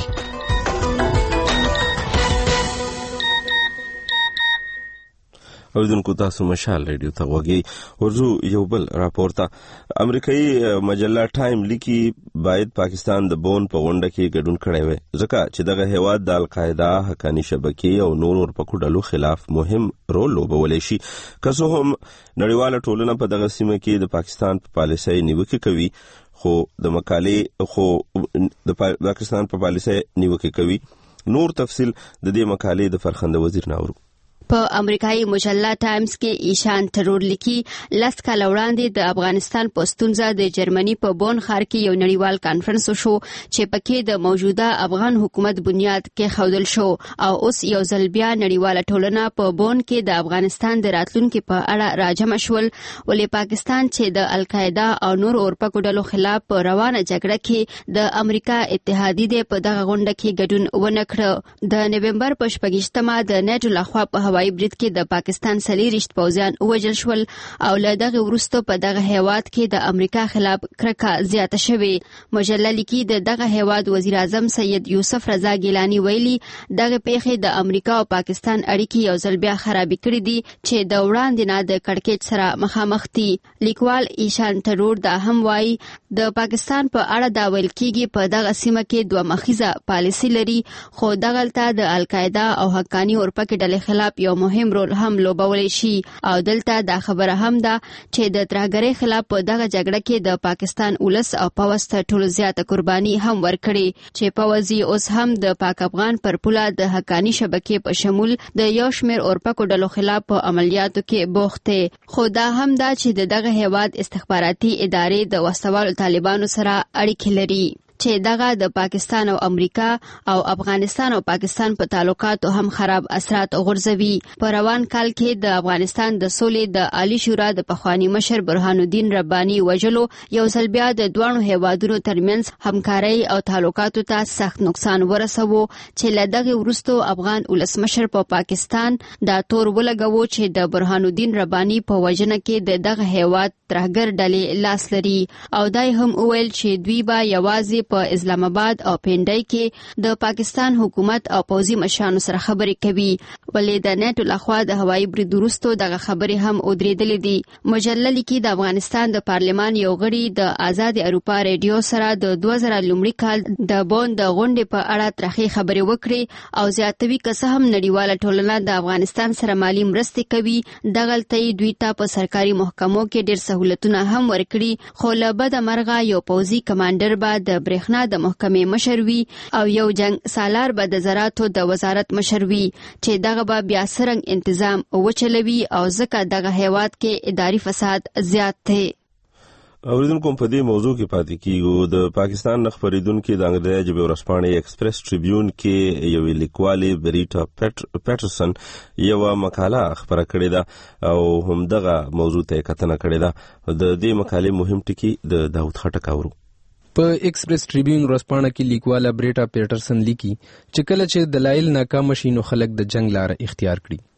اوریدونکو تاسو مشال ریډیو ته غوږی. ورځو یو بل راپور ته امریکایي مجله ټایم لیکي باید پاکستان د بون په غونډه کې ګډون کړی وي، ځکه چې دغه هیواد د القاعده حقاني شبکې او نور ورپکو ډلو خلاف مهم رول لوبولی شي. که څه هم نړیواله ټولنه په دغه سیمه کې د پاکستان په پالیسۍ نیوکې کوي، خو د مقالې خو د پاکستان په پالیسۍ نیوکې کوي. نور تفصیل د دې مقالې د فرخنده وزیر ناورو. په امریکایي مجله ټایمز کې ایشان ترور لیکي لس کاله وړاندې د افغانستان په ستونزه د جرمني په بون ښار کې یو نړیوال کانفرنس وشو چې پکې د موجوده افغان حکومت بنیاد کې خودل شو او اوس یو ځل بیا نړیواله ټولنه په بون کې د افغانستان د راتلونکو په اړه راجمع شول، ولې پاکستان چې د القاعده او نور اورپکو ډلو خلاف په روانه جګړه کې د امریکا اتحادیې د په دغه غونډه کې ګډون ونه کړ. د نومبر په شپږشتمه د نیټو لخوا په هوایي برید کې د پاکستان څلېرویشت پوځیان ووژل شول او له دغه وروسته په دغه هیواد کې د امریکا خلاف کرکه زیاته شوې. مجله لیکي د دغه هیواد وزیر اعظم سید یوسف رضا ګیلانی ویلي دغه پیښې د امریکا او پاکستان اړیکې یو ځل بیا خرابې کړې دي چې د وړاندې نه د کړکېچ سره مخامخ دي. لیکوال ایشان ترور دا هم وایي د پاکستان په اړه دا ویل کېږي په دغه سیمه کې دوه مخیزه پالیسي لري، خو دغلته د القاعده او حقاني اورپکې ډلې خلاف یو مهم رول هم لوبولی شي او دلته دا خبره هم ده چې د ترهګرۍ خلاف په دغه جګړه کې د پاکستان ولس او پوځ تر ټولو زیاته قرباني هم ورکړي چې پوځ اوس هم د پاک افغان پر پوله د حقاني شبکې په شمول د یو شمېر اورپکو ډلو خلاف په عملیاتو کې بوخت دی. خو دا هم ده چې دغه هیواد استخباراتي ادارې د وسوالو طالبانو سره اړیکې لري چې دغه د پاکستان او امریکا او افغانستان او پاکستان په تعلقاتو هم خراب اثرات غورځوي. په روان کال کې د افغانستان د سولې د عالی شورا د پخوانی مشر برهان الدین رباني وجلو یو ځل بیا د دوه هیوادونو ترمنځ همکاري او تعلقاتو ته سخت نقصان ورسوي چې له دغه وروسته افغان ولسمشر په پا پاکستان دا تور ولګوي چې د برهان الدین رباني په وجنه کې د دغه هیواد ترهګر ډلې لاس لري او دای هم ویل چې دوی به یوازې په اسلام آباد او پنډای کې د پاکستان حکومت او پوځي مشرانو سره خبرې کوي، ولې د نیټو لخوا د هوایي برید وروسته دغه خبرې هم ودرېدلې دي. مجله لیکي د افغانستان د پارلمان یو غړي د آزاد اروپا ریډیو سره د دوه زره لومړي کال د بون د غونډې په اړه ترخې خبرې وکړي او زیاتوي که څه هم نړیواله ټولنه د افغانستان سره مالی مرستې کوي، دغلته دوی ته په سرکاري محکمو کې ډېر سہولتونه هم ورکړي، خو له بده مرغه یو پوځي کمانډر به د برېښنا د محکمې مشر وي او یو جنگ سالار به د زراعتو د وزارت مشر وي چې دغه به بیا څرنګه انتظام وچلوي او ځکه دغه هیواد کې اداري فساد زیات دی. اوریدونکو په دې موضوع کې پاتې کیږو. د پاکستان خبریدونکو د انګریزي ژبې ورځپاڼې ایکسپریس ټریبیون کې یو لیکوالي بریټا پیټرسن یو مقاله خبره کړې ده او هم دغه موضوع ته کتنه کړې ده. د دې مقالې مهم ټکي د داوود خټک اورو. په ایکسپریس ټریبیون ورځپاڼه کې لیکواله بریټا پیټرسن لیکي چې کله چې دلایل ناکام شي نو خلک د جنگ لار اختیار کړي.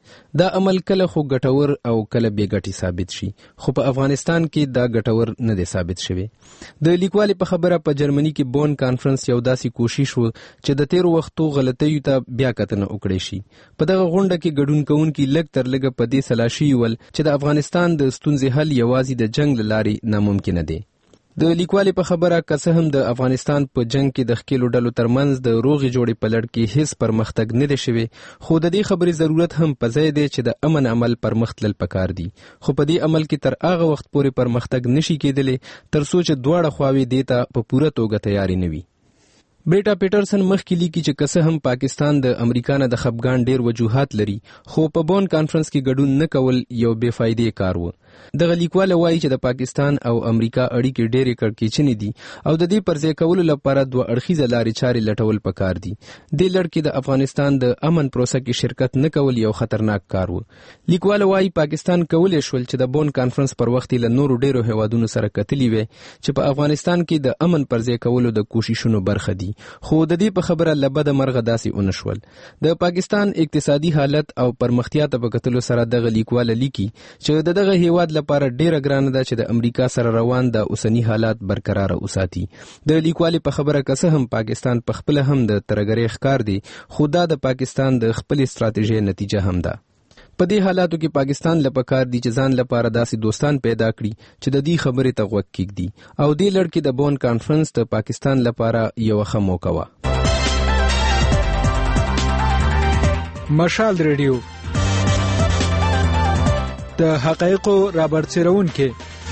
دا عمل کله خو ګټور او کله بې ګټې ثابت شي، خو په افغانستان کې دا ګټور نه دی ثابت شوی. د لیکوالې په خبره په جرمني کې بون کانفرنس یو داسې کوشش و چې د تیر وختو غلطیو ته بیا کتنه وکړي شي. په دغه غونډه کې ګډون کوونکي لږ تر لږه په دې سلا شوي ول چې د افغانستان د ستونزې حل یوازې د جنگ له لارې ناممکنه دی. د لیکوالې په خبره که څه هم د افغانستان په جنگ کې د ښکېلو ډلو ترمنځ د روغې جوړې په لړ کې هیڅ پرمختګ نه دی شوی، خو د دې خبرې ضرورت هم په ځای دی چې د امن عمل پرمخ تلل پکار دي. خو په دې عمل کې تر هغه وخت پورې پرمختګ نشي کېدلی تر څو چې دواړه خواوې دې ته په پوره توګه تیاری نه وي. بیټا پیټرسن مخکې لیکي چې که څه هم پاکستان د امریکا نه د خپګان ډیر وجوهات لري، خو په بون کانفرنس کې ګډون نه کول یو بې فایدې کار و. دغه لیکواله وایي چې د پاکستان او امریکا اړیکې ډېرې کړکېچنې دي او د دې پر ځای کولو لپاره دوه اړخیزه لارې چارې لټول پکار دي. دې لړ کې د افغانستان د امن پروسه کې شرکت نه کول یو خطرناک کار و. لیکواله وایي پاکستان کولی شول چې د بون کانفرنس پر وخت له نورو ډېرو هیوادونو سره کتلي وي چې په افغانستان کې د امن پر ځای کولو د کوششونو برخه دي، خو د دې په خبره له بده مرغه داسې ونه شول. د پاکستان اقتصادي حالت او پرمختیا ته په کتلو سره دغه لیکواله لیکي چې د دغه هیواد لپاره ډیره ګرانه ده چې د امریکا سره روان د اوسنی حالات برقرار وساتي. د لیکوالې په خبره که څه هم پاکستان په خپل هم د ترګرې ښکار دی، خو دا د پاکستان د خپل استراتیژۍ نتیجه هم ده. په دې حالاتو کې پاکستان له پکار دي چې ځان لپاره داسې دوستان پیدا کړي چې د دې خبرې ته غوږ کېږدي او دې لړ کې د بون کانفرنس د پاکستان لپاره یو ښه موقع وه. مشال ریډیو د حقایقو رابرسېرونکي.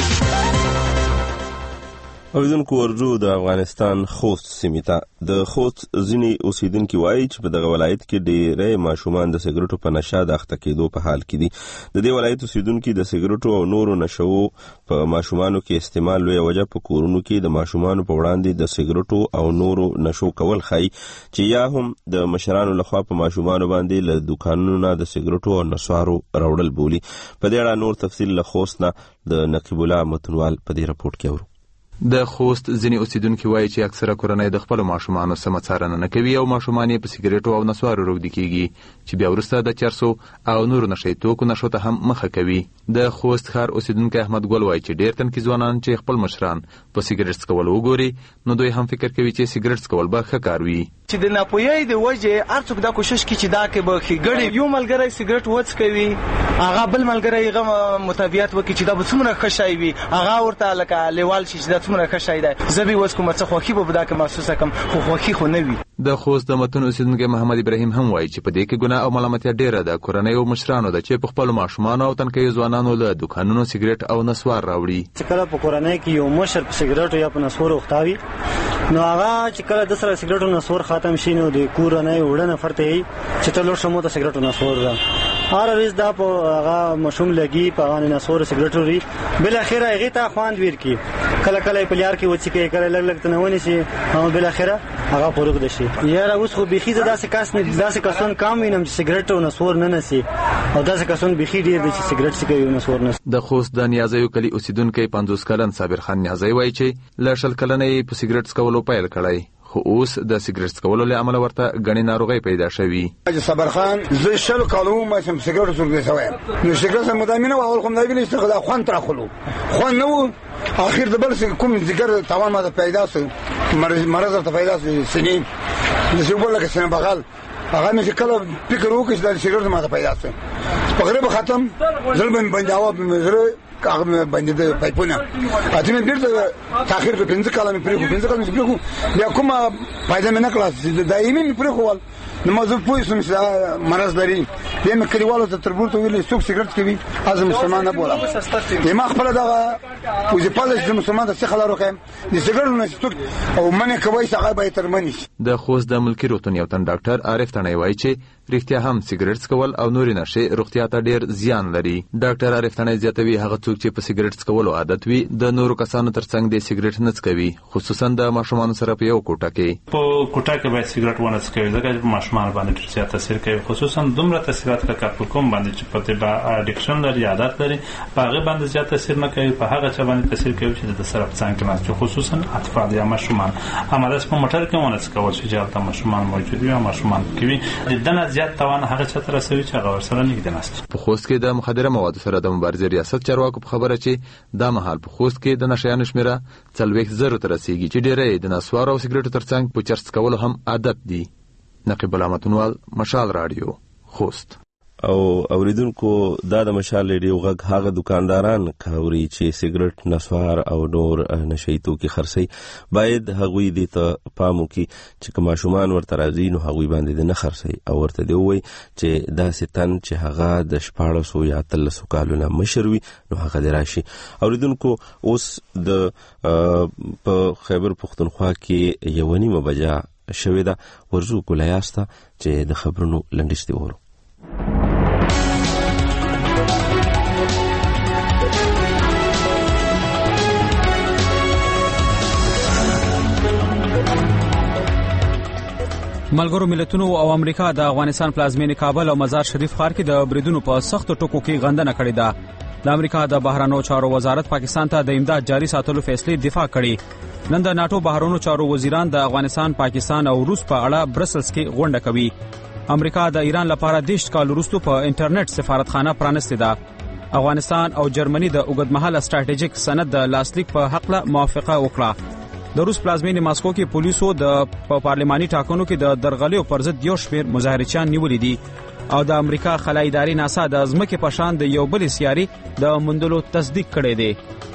اوریدونکو ورجو د افغانستان خوست سیمې ته د خوست ځینې اوسیدونکي وایي چې په دغه ولایت کې ډېری ماشومان د سګرټو په نشه د اخته کېدو په حال کې دي. د دې ولایت اوسیدونکي د سګرټو او نورو نشو په ماشومانو کې استعمال لویه وجه په کورونو کې د ماشومانو په وړاندې د سګرټو او نورو نشو کول ښایي چې یا هم د مشرانو لخوا په ماشومانو باندې له دوکانونو نه د سګرټو او نسوارو راوړل بولي. په دې اړه نور تفصیل له خوست نه د نقیب الله متنوال په دې راپورټ کې اورو. د خوست ځینې اوسیدونکي وایي چې اکثره کورنۍ د خپلو ماشومانو سمه څارنه نه کوي او ماشومان یې په سګرټو او نسوارو روږدي کېږي چې بیا وروسته د چرسو او نورو نشهیي توکو نشو ته هم مخه کوي. د خوست ښار اوسیدونکی احمد ګل وایي چې ډېر تنکي ځوانان چې خپل مشران په سګرټ څکول وګوري نو دوی هم فکر کوي چې سګرټ څکول به ښه کار وي. چې د ناپوهۍ د وجې هر څوک دا کوشش کوي چې دا کې به ښېګړې یو ملګری سګرټ وڅکوي، هغه بل ملګری هغه مطابقت وکړي چې دا به څومره ښه شی وي، هغه ورته لکه لیوال شي چې دا څومره ښه شی دی، زه به یې وڅکم څه خوښي به دا کې محسوسه کړم، خو خوښي خو نه وي. د خوست د متون اوسیدونکی محمد ابراهیم هم وایي چې په دې کې ګناه او ملامتیا ډېره ده کورنۍ او مشرانو ده چې په خپلو ماشومانو او تنکیو ځوانانو له دوکانونو سګرټ او نسوار راوړي. چې کله په کورنۍ کې یو مشر په سګرټو یا په نسوارو اختاوي نو هغه چې کله د سره سګرټو نسوار ختم شي نو د کورنۍ وړه نفر ته چې ته لور شمو ته سګرټو نسوار ده هر ورځ دا په هغه مشوم لګي په هغه نسوار سګرټو ری بل اخره هغه ته خواند ور کی کله کله په لیار کې وڅ کې کله لګ لګ ته نه ونی شي او بل اخره هغه پروګ دشي. یاره اوس خو بيخي داسې کس نه داسې کسون کم وینم چې سګرټ او نسوار نه نسی او داسې کسون بيخي ډیر دي چې سګرټ څکوي او نسوار نه. د خوست د نیازیو کلی اوسیدونکو پنځوس کلن صابر خان نیازی وایي چې له شل کلنې په سګرټ څکولو پیل کړی خو اوس د سګرټ څکولو له امله ورته غني ناروغي پیدا شوی. صابر خان زه شل کالو ما سم سګرټ څکوي سوای نو سګرټ مدامینه او کوم دی ویل چې خوان تر خلو خوان نو اخر د بل کوم ذکر تمام ما پیدا سو مرز مرز ته پیدا سنین د څه بوله کې سن بغل هغه مې کله فکر وکړ چې د سګرټ ما پیدا سو پغره ختم ظلم بنداوه بمزره هغه باندې د پایپونه اته مې بیرته تاخير په پنځه کاله مې پرې پنځه کاله مې پرې بیا کومه فائدہ مې نه کړه دایمي مې پرې خو نو ما زه پوه شوم چې مرز لري بیا مې کلیوالو ته تربورته ویلې څوک سګرټ کوي از مسلمان نه بوله ما خپل دغه وځي په دې مسلمان د څه خلارو کوم د سګرټ نه څوک او منه کوي څنګه به ترمني. د خوست د ملکی روغتون یو تن ډاکټر عارف تنای وایي چې رښتیا هم سګرټ څکول او نوري نشه روغتیا ته ډیر زیان لري. ډاکټر عارف تنای زیاتوي هغه څوک چې په سګرټ څکولو عادت وي د نورو کسانو ترڅنګ د سګرټ نه څکوي خصوصا د ماشومان سره په یو کوټه کې په کوټه کې به سګرټ ونه څکوي ځکه چې ماشومان ماشومان باندې ډېر زیات تاثیر کوي، خصوصا دومره تاثیرات لکه په کوم باندې چې په طبه اډیکشن لري، عادت لري، په هغه باندې زیات تاثیر نه کوي، په هغه چا باندې تاثیر کوي چې د سره په څنګ کې ناست، خصوصا اطفال یا ماشومان. همداس په موټر کې ونه څه کول چې هلته ماشومان موجود وي او ماشومان کوي دنه زیات توان هغه چا ته رسوي چې هغه ورسره نږدې ناست. په خوست کې د مخدره موادو سره د مبارزې ریاست چارواکو په خبره چې دا مهال په خوست کې د نشیانو شمیره څلوېښت زرو ته رسیږي چې ډېری د نسوارو او سګرټو ترڅنګ په چرس کولو هم عادت دي. نقیب الله متنوال، مشال رادیو، خوست. او اوریدونکو دا د مشال ریډیو غږ هغه دکانداران کاوري چې سیګریټ، نسوار او نور نشئی توکي خرڅي، باید هغوی دې ته پام وکړي چې که ماشومان ورته راځي نو هغوی باندې نه خرڅي او ورته دې ووایي چې داسې تن چې هغه د شپاړسو یا اتلسو کالو نه مشر وي نو هغه دې راشي. اوریدونکو اوس د په خیبر پښتونخوا کې یوه نیمه بجه شوې ده، ورځو کولایاسته چې د خبرونو لنډیز دې وورو. ملګرو ملتونو او امریکا د افغانستان پلازمینې کابل او مزار شریف ښار کې د بریدونو په سختو ټکو کې غندنه کړې ده. د امریکا د بهرنیو چارو وزارت پاکستان ته د امداد جاري ساتلو فیصلې دفاع کړې. نن د ناتو بهرنیو چارو وزیران د افغانستان، پاکستان او روس په اړه برسلز کې غونډه کوي. امریکا د ایران لپاره دیش کال وروسته په انټرنیټ سفارتخانه پرانستې ده. افغانستان او جرمني د اوږدمهاله ستراتیژیک سند د لاسلیک په حق له موافقه وکړه. د روس پلازمینې ماسکو کې پولیسو د پارلماني ټاکنو کې د درغلیو پر ضد یو شمېر مظاهرچیان نیولي دي او د امریکا خلایي ادارې ناسا د ځمکې په شان د یو بل سیاري د موندلو تصدیق کړی دی.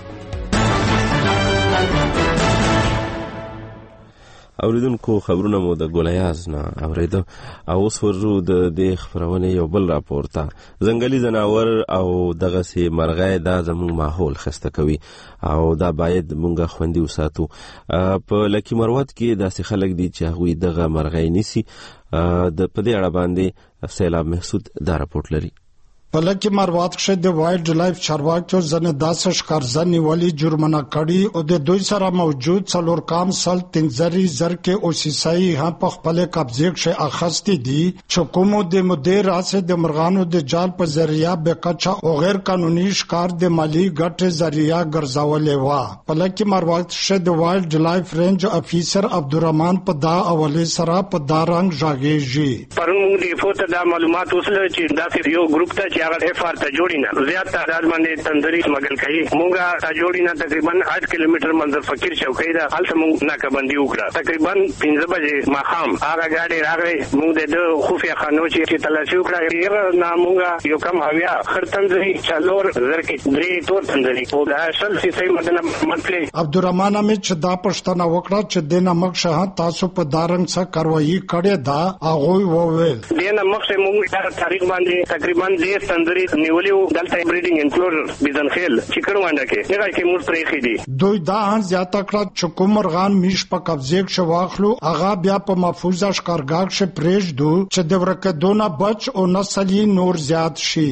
اوریدونکو خبرونه مو د ګولیاز نه اوریدو او اوس ورځو د دې خبرونه یو بل راپورته. ځنګلي ځناور او دغه سي مرغۍ دا زموږ ماحول خسته کوي او دا باید مونږه خوندي وساتو. په لکی مروت کې داسې خلک دي چې هغوی دغه مرغۍ نیسي. د په دې اړه باندې سیلاب محسود دا راپورټ لري. پلکی مروات کې د وایلډ لایف چارواکو ځنه داسې ښکارځنی ولی جرمانه کړي او د دوی سره موجود څلور کام سل تنځري زر کې اوسیسای هم په خپل قبضه کې اخستې دي چې کومو د مدیر راسه د مرغانو د جال په ذریعہ بقچا او غیر قانوني ښکار د مالی ګټه ذریعہ ګرځولې و. پلکی مروات کې د وایلډ لایف رینج افیسر عبدالرحمن په دا اوله سره په دا رنګ ژاګېږي. پرون د فوټ د معلومات وسله چې دا یو ګروپ ته هغه اف ار ته جوړینا زیات تعداد باندې تندري مګل کوي. مونږه تا جوړینا تقریبا آٹھ کیلومتر منځ فقیر شوکې دا حالت مونږ ناکبندي وکړه. تقریبا پنځه بجې ماخام هغه گاډي راغی مونږ د خفیه خانو چې تلاشي وکړه. یو نه مونږه یو کم اویا خرتندري چالور زرکې درې تور تندري او دا اصل سي مدنه مطلب عبدالرحمن امید چې دا پښتنه وکړه چې د نمک شه تاسو په دارنګ څخه کاروایی کړې دا هغه وویل. د نمک شه مونږ تاریخ باندې تقریبا دې تندري نیولیو دلته بریډینګ انکلوزر بيزنخیل چیکړوانډه کې هغه کې مور پرېخې دي. دوی دا هم زیاته کړه چې کومرغان میش په قبضه کې واخلو هغه بیا په محفوظه ښکارګاه کې پرېږدو چې د ورکدونه بچ او نسلي نور زیات شي.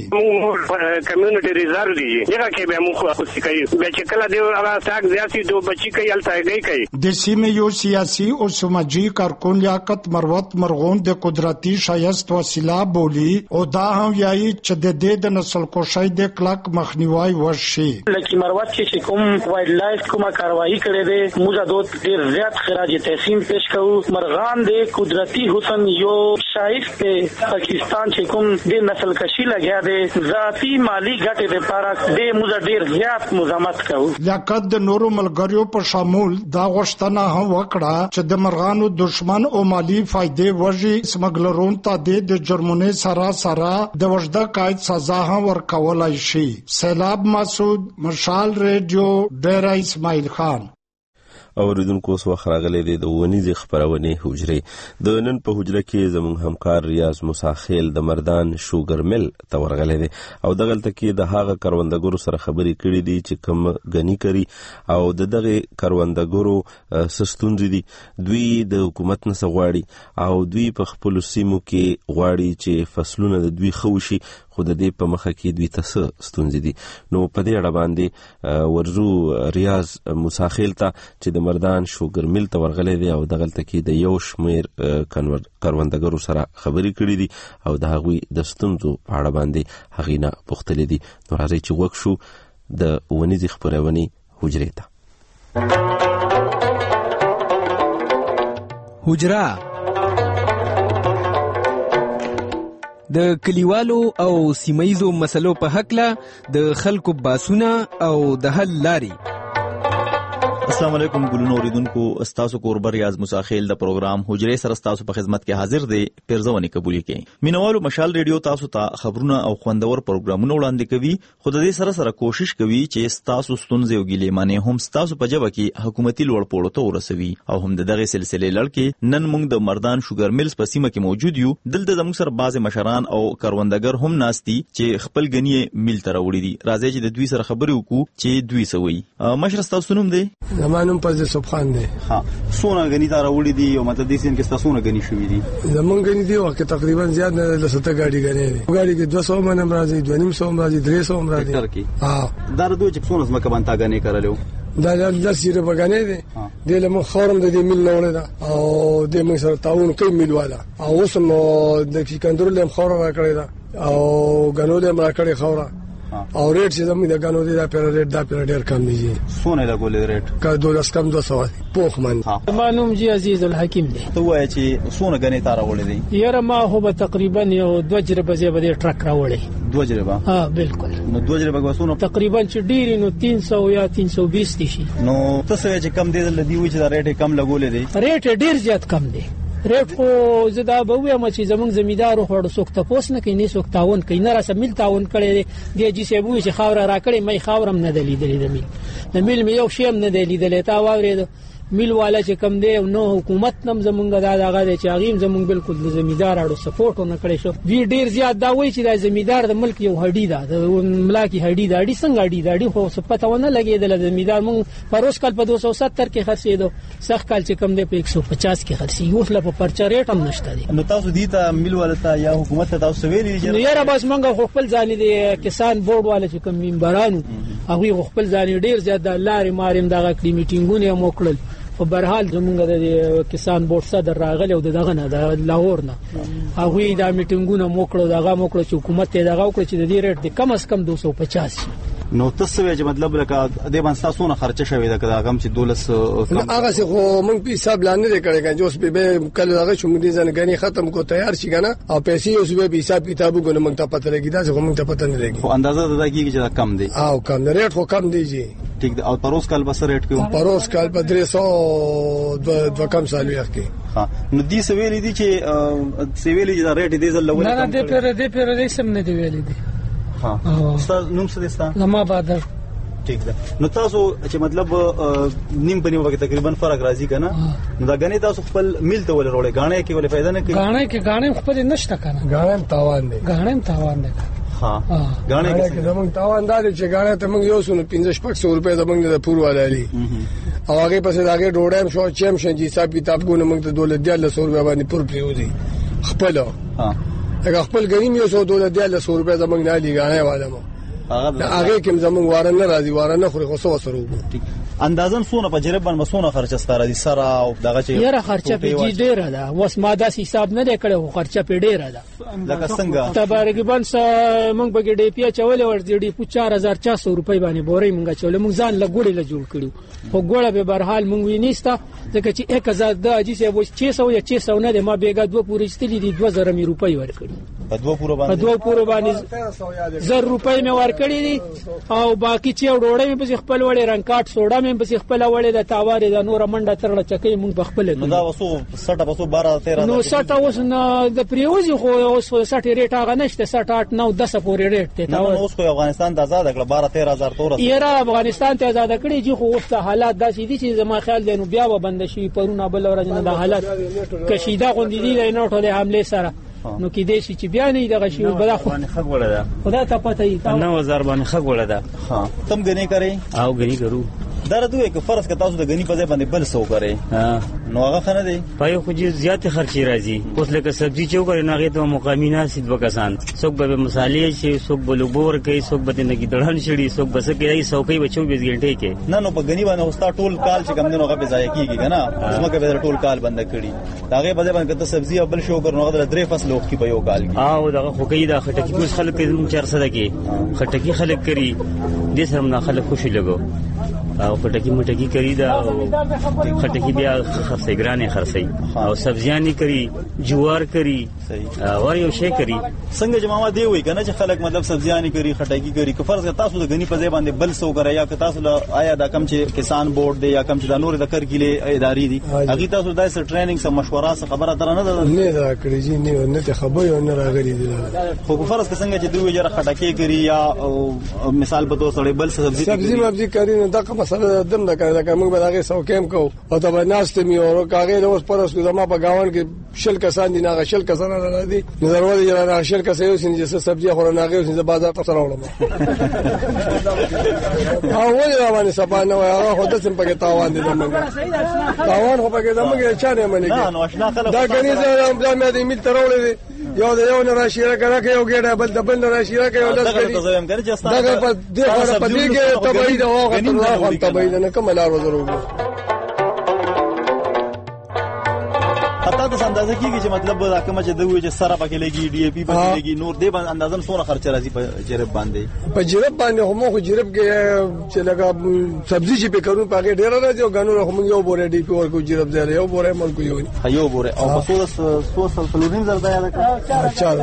کمیونټي ریزرو دي هغه کې به مخ خو کوي به چې کله دی هغه تاک زیاتي دوه بچي کوي التاګي کوي. د سیمې یو سیاسي او سماجی کارکون لیاقت مروت مرغون د قدرتي شایست وسیله بولی او دا هم یایي چې د دې د نسل کوشای د کلک مخنیوي وشي. لکه مروت چې کوم وایلډ لایف کومه کاروایی کړې ده موږ دوت ډیر زیات خراج تحسین پیش کوو. مرغان د قدرتي حسن یو شایست پاکستان چې کوم د نسل کشي لګیا ده ذاتی مالی ګټې لپاره د موږ ډیر زیات مزاحمت کوو. لیاقت د نورو ملګریو په شامل دا غوښتنه هم وکړه چې د مرغانو دشمن او مالی فائدې وږي سمګلرون ته د جرمونه سره سره د وجده قائد سزا هم ورکولای شي. سیلاب مسعود، مشال ریډیو، ډیره اسماعیل خان. اوریدونکو سو خراغلې د ونیزي خبرونه حجره د نن په حجره کې زموږ همکار ریاض مساخیل د مردان شوګر مل ته ورغلې دي او دغلته کې د هغه کروندګرو سره خبرې کړې دي چې کم غنی کړي او د دغه کروندګرو سستونځ دي. دوی د حکومت نه غواړي او دوی په خپل سیمو کې غواړي چې فصلونه د دوی خوشي خو د دې په مخه کې دوی ته څه ستونزې دي. نو په دې اړه باندې ورزو ریاض موسی خیل ته چې د مردان شوګر میل ته ورغلی دی او دغلته کې د یو شمېر کروندګرو سره خبرې کړې دي او د هغوی د ستونزو په اړه باندې هغې نه پوښتلې دي. نو راځئ چې غوږ شو د ونیزې خپرونې حجرې ته. حجره د کلیوالو او سیمایزو مسلو په حقله د خلکو باسونه او د حل لاري. السلام علیکم ګلونو اوریدونکو، استاسو کوربر ریاض موسی خیل د پروګرام حجره سره استاسو په خدمت کې حاضر دی. پیرزونی قبول کړئ. مینوالو مشال ریډیو تاسو ته خبرونه او خوندور پروګرامونه وړاندې کوي، خو د دې سره سره کوشش کوي چې استاسو ستونزې او ګیلې معنی هم استاسو په جبه کې حکومتي لوړ پوړو ته ورسوي. او هم د دغه سلسله لړ کې نن موږ د مردان شوګر میلز په سیمه کې موجود یو. دلته زموږ سره بعض مشران او کروندګر هم ناستي چې خپل غنی میل ته راوړي دي. راځي چې د دوی سره خبرې وکړو چې دوی سوي. مشر تاسو نوم دی؟ زمانم پز سبحان دی. ها سونه غنی دا راوړي دي او مطلب دې سین کې تاسو نه غنی شوې دي. زمونږ غنی دی او تقریبا زیات نه لسته غاډي غنی دي. غاډي کې دوه سوه منم راځي، دوه نیم سوه راځي، درې سوه راځي. ټریکټر کې ها دا دوی چې څونه زما کبان تا غنی کړلو. دا د سیره بغانې دي. د له خورم د دې مل نه وړه او د موږ سره تعاون کوي مل والا. او اوس نو د فکندرو له خور را کړی دا او غنو له را کړی خوره. او ریټ چې زموږ د غنو دی دا پر ریټ دا پر ډیر کم دی. سونه لګولې ریټ کا دولس کم دوه سوه پوخ من. معلوم جی عزیز الحکیم دی. ته وایې چې سونه غنی تار وړې دی؟ یاره ما هو به تقریبا یو دوه جربه زی به ټرک راوړې. دوه جربه؟ ها بالکل. نو دوه جربه غوسونه تقریبا چې ډیر نو تین سوه یا تین سوه بیس دي شي. نو تاسو چې کم دی د دی و چې دا ریټ کم لګولې دی؟ ریټ ډیر زیات کم دی. ریټ خو زدا به وایم چې زمونږ زمیدارو خو څوک تاسو نه کوي، نه څوک تاون کوي، نه راسه مل تاون کړي دی. جی سی بو چې خاور را کړي مې خاورم نه دلی دلی د مل د مل مې یو شیم نه دلی دلی تا واورید مل والا چې کم دی نو حکومت نم زمونږ دا دغه چې اغیم زمونږ بالکل د زمیدارانو سپورټ نه کړی شو. وی ډیر زیات دا وایي چې د زمیدار د ملک یو هډی ده، د ملاکی هډی ده. هډی څنګه هډی ده؟ هډی خو سپته ونه لګیدل. د زمیدار مونږ پروس کال په دوه سوه ستر کې خرڅېدو، سخت کال چې کم دی په یک سوه پچاس کې خرڅي. اوس لا په پرچا ریټ هم نشته دی. نو تاسو دې ته مل ولته یا حکومت ته تاسو ویلي دي؟ نو یاره بس مونږ خو خپل ځان دي کسان بورډ والا چې کوم ممبرانو هغه خپل ځان ډیر زیات د لارې ماریم دغه کلی میټینګونه مو کړل. په برحال زمونږ د کسان بورډ صدر راغلی او دغه نه د لاهور نه هغوی دا میټینګونه مو کړو، دغه مو کړو چې حکومت یې دغه وکړي چې د دې ریټ د کم از کم دوه سوه پچاس شي. نو تاسو چې مطلب لکه د باندې تاسو نه خرچه شوی دا کدا غم چې دولس کم هغه څه خو موږ په حساب لاندې کړی کنه اوس به کله هغه شوم دي ځان غني ختم کو تیار شي کنه او پیسې اوس به حساب کتابو کو موږ ته پته لګی دا څه موږ ته پته نه لګی. خو اندازه ده کیږي چې کم دی او کم دی ریټ خو کم دی جی. ټیک ده. او پروس کال بس ریټ کې پروس کال په درې سوه دوه کم سال وخت کې. ها نو دې سویلې دي چې سویلې دا ریټ دې ځل لول نه نه دې پر دې پر دې سم نه دی ویلې دي. ها استاد نوم څه دي ستا؟ لما بادر. ٹھیک ده. نو تاسو چې مطلب نیم په نیم وخت تقریبا فرق راځي کنه. نو دا غنی تاسو خپل میل ته ول وروړي غاڼه کې ول فائدہ نه کوي. غاڼه کې غاڼه خپل نشته کنه. غاڼه تاوان دی. غاڼه تاوان دی. ها غاڼه کې زمونږ تاوان دی چې غاڼه ته موږ یو سل پنځه شپږ سوه روپے زمونږ د پور والا لري. او هغه پسې داګه ډوډۍ شو چم شنجي حساب کتاب کو موږ ته دولت دی له سوه روپے باندې پور پیوځي خپل. ها هغه خپل غنیم یو سو دولت دی له سوه روپے زمونږ نه لګي غاڼه والا مو هغه کوم زمونږ واره نه راځي، واره نه خوري خو سو سره وګورئ. اندازن سونه په جریب باندې سونه خرچه ستاره دي سره او دغه چې یاره خرچه په ډیره ده. اوس ما دا حساب نه کړو، خرچه په ډیره ده. لکه څنګه تقریبا موږ به ډی پی چولې ور ډی په چار هزار چار سوه روپۍ باندې بورې موږ چولې. موږ ځان له ګوړې له جوړ کړو، خو ګوړه به برحال موږ وینېستا ځکه چې یک هزار د اجي سه و شش سوه یا شش سوه نه ده. ما بیګا دوه پورې استلې دي دوه زره می روپۍ ورکړي. په دوه پورو باندې په دوه پورو باندې زر روپۍ مې ورکړي دي او باقی چې ډوړې مې په خپل وړې رنگ کارت سوډا مې په خپل وړې د تاوارې د نور منډه ترړه چکې مونږ په خپل. نو دا وسو سټه وسو بارہ تیرہ نو سټه اوس نه د پریوزي خو اوس سټه ریټ هغه نشته. سټه اټ نو دس پورې ریټ ته نو اوس خو افغانستان د آزاد کړ بارہ تیرہ هزار تور. یاره افغانستان ته آزاد کړی چې خو اوس حالات داسې دي چې زما خیال دی نو بیا و بند شي پرونه بل ورځ نه د حالات کشیده غوندې دي نه ټوله حمله سره. نو کې دې شي چې بیا نه دغه شی بل خو باندې خګ وړه ده. خدا ته پته ای نو هزار باندې خګ وړه ده. ها تم غنی کوي او غنی ګرو دا راته وایي که فرض که تاسو د غنی په ځای باندې بل څه وکړئ نو هغه ښه نه دی؟ پای خو چې زیاتې خرچې راځي. اوس لکه سبزي چې وکړې نو هغې ته مقامي ناست دوه کسان، څوک به مصالحې شي، څوک به لوبو ورکوي، څوک به ترې ګیدړان شړي، څوک به څه کوي، څوکۍ به چوبیس ګنټې کې. نه نو په غنی باندې ستا ټول کال چې کوم دی نو هغه بې ځایه کېږي که نه، ځمکه به ټول کال بنده کړي، د هغې په ځای باندې که ته سبزي او بل شی وکړ نو هغه د درې فصله وکړي په یو کال کې. او دغه خو کوي دا خټکي اوس خلک کوي زموږ چارسده کې خټکي خلک کوي، دې سره هم خلک خوشي لګو او خټکی مټکی کوي دا خټکی بیا خرڅي ګرانه خرڅي او سبزیانی کوي جوار کوي او یو شی کوي. څنګه جماعت دی وای کنه چې خلک مطلب سبزیانی کوي خټکی کوي که فرض تاسو د غنی په ځای باندې بل څه وکړی یا که تاسو آیا دا کم چې کسان بورډ دی یا کم چې د نور د کرګلې ادارې دي هغه تاسو دای سره ټریننګ سم مشوره سره خبره تر نه ده نه دا کړی جی نه نه ته خبره نه راغلی دی. خو په فرض څنګه چې دوی جره خټکی کوي یا مثال په توګه سړی بل سبزی سبزی مبزی کوي نو دا کومه سره دم دا کوي دا موږ به هغه سو کېم کو او دا ناشته می او کاغه اوس پرس کو ما په گاون کې شل کسان دي نه شل کسان نه دي نظر ودی جنا شل کسان یو سین چې سبزی خور نه غو سین بازار ته راوړم او ولې روانه سبا نه هغه خو د سم پکې تاوان دي موږ تاوان خو پکې زموږ چا نه مني نه نو آشنا خلک دا غني زه مې دې مل ترولې یو د یو نه راشي راکړه یو ګډه بل د بل نه راشي راکړه یو دغه ته زویم کوي چې استاد دا په دې خبره په دې کې تبعید او غته تبعید نه کوم لار وزرو حتی د اندازه کیږي چې مطلب دا کوم چې دوی چې سره پکې لګي ډي اي پی پکې لګي نور دې باندې اندازم سونه خرچ راځي په جرب باندې په جرب باندې هم خو جرب کې چې لګا سبزی چې په کارو پکې ډیر راځي او غنو هم یو بوره ډي پی ورکو جرب ځای یو بوره ملک یو یو بوره او په څو څو سلفلورین زر دا یاد کړه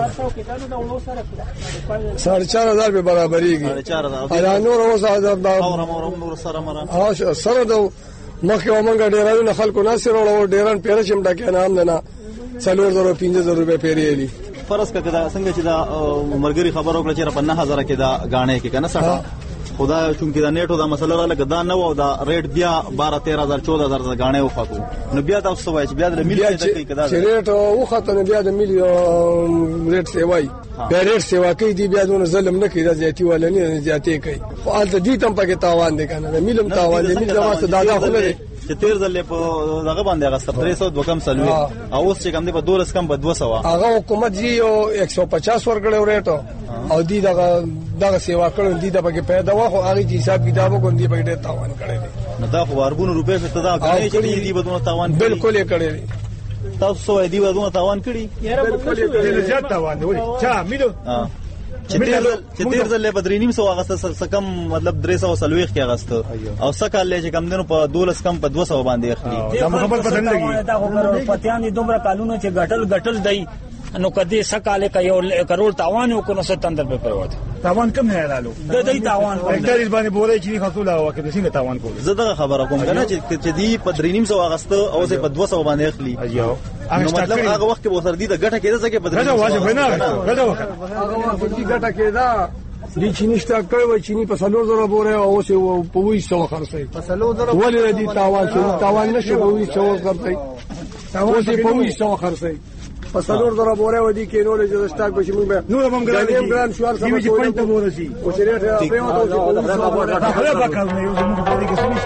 ساڑھے چار ہزار په برابرېږي ا نور اوس دا اور نور سره مره ها سره دا مخکې ومنګه ډیرانو خلکو ناصر او ډیران پیره چم ډکه نام نه څلور زره پنځه زره روپے پیریلی فرض کړه دا څنګه چې دا مرګري خبرو کړ چې په نه هزار کې دا غاڼې کې کنه ساته خدا چونکی دا نیټو دا مسله را لګدا نه و دا ریټ بیا بارہ تیرہ ہزار چودہ ہزار دا غاڼې وخاتو نو بیا تاسو وایي چې بیا د ملي څخه کې کدا ریټ وخاتو نو بیا د ملي ریټ سی وای بیا ریټ سی واکې دی بیا دونه ظلم نه کوي دا زیاتی ولا نه زیاتې کوي فعال ته دي تم پکې تاوان دي کنه ملم تاوان دي ملي زما څخه دادا خو نه چې تیر ځلې په دغه باندې هغه درې سوه دوه کم سلوي او اوس چې کم دی په دولس کم په دوه سوه هغه حکومت جی یو یک سو پچاس ورکړی ریټو او دی دغه دغه سیوا کړو دی د پکې پیدا واخو هغه حساب کتاب کوندې پکې ډېر تاوان کړی دی نو دا خو ارګونو روپے په تدا کړی چې دی بدون تاوان بالکل یې کړی دی تاسو یې دی بدون تاوان کړی بالکل یې کړی زیات تاوان دی چا میلو چې تیر ځلې په درې نیم سو اغست سره کم مطلب درې سوه څلوېښت کې اغست او سکهال چې کم دنو په دولس کم په دوه سوه باندې اخلي دا خبر پته نه لګي دا خبر پتیان دي دومره کالونه چې غټل غټل دی نو کدي سکهاله کا یو کروڑ تاوان وکړو نو ستندر په پروت تاوان کم نه رالو د دې تاوان هکټار باندې بورې چې خاصوله واکه د څنګه تاوان کول زه دا خبره کوم کنه چې دی په درې نیم سو اغست او زه په دوه سوه باندې اخلي نو مطلب هغه وخت کې وسر دي د غټه کېده ځکه په درې دا واجب نه غټه وکړه هغه وخت دي غټه کېده دي چینی شته کوي چینی په سلور زره بوره او اوس په وې سو خرڅي په سلور زره ولې دي تاوان شو تاوان نشو په وې سو خرڅي تاوان په وې سو خرڅي په سلور زره بوره ودی کې نور چې سٹاک به موږ نور هم ګران ګران شوار سم چې پنځه بوره شي او چې ریټ په یو ته خبره وکړم یو زموږ په دې کې سمې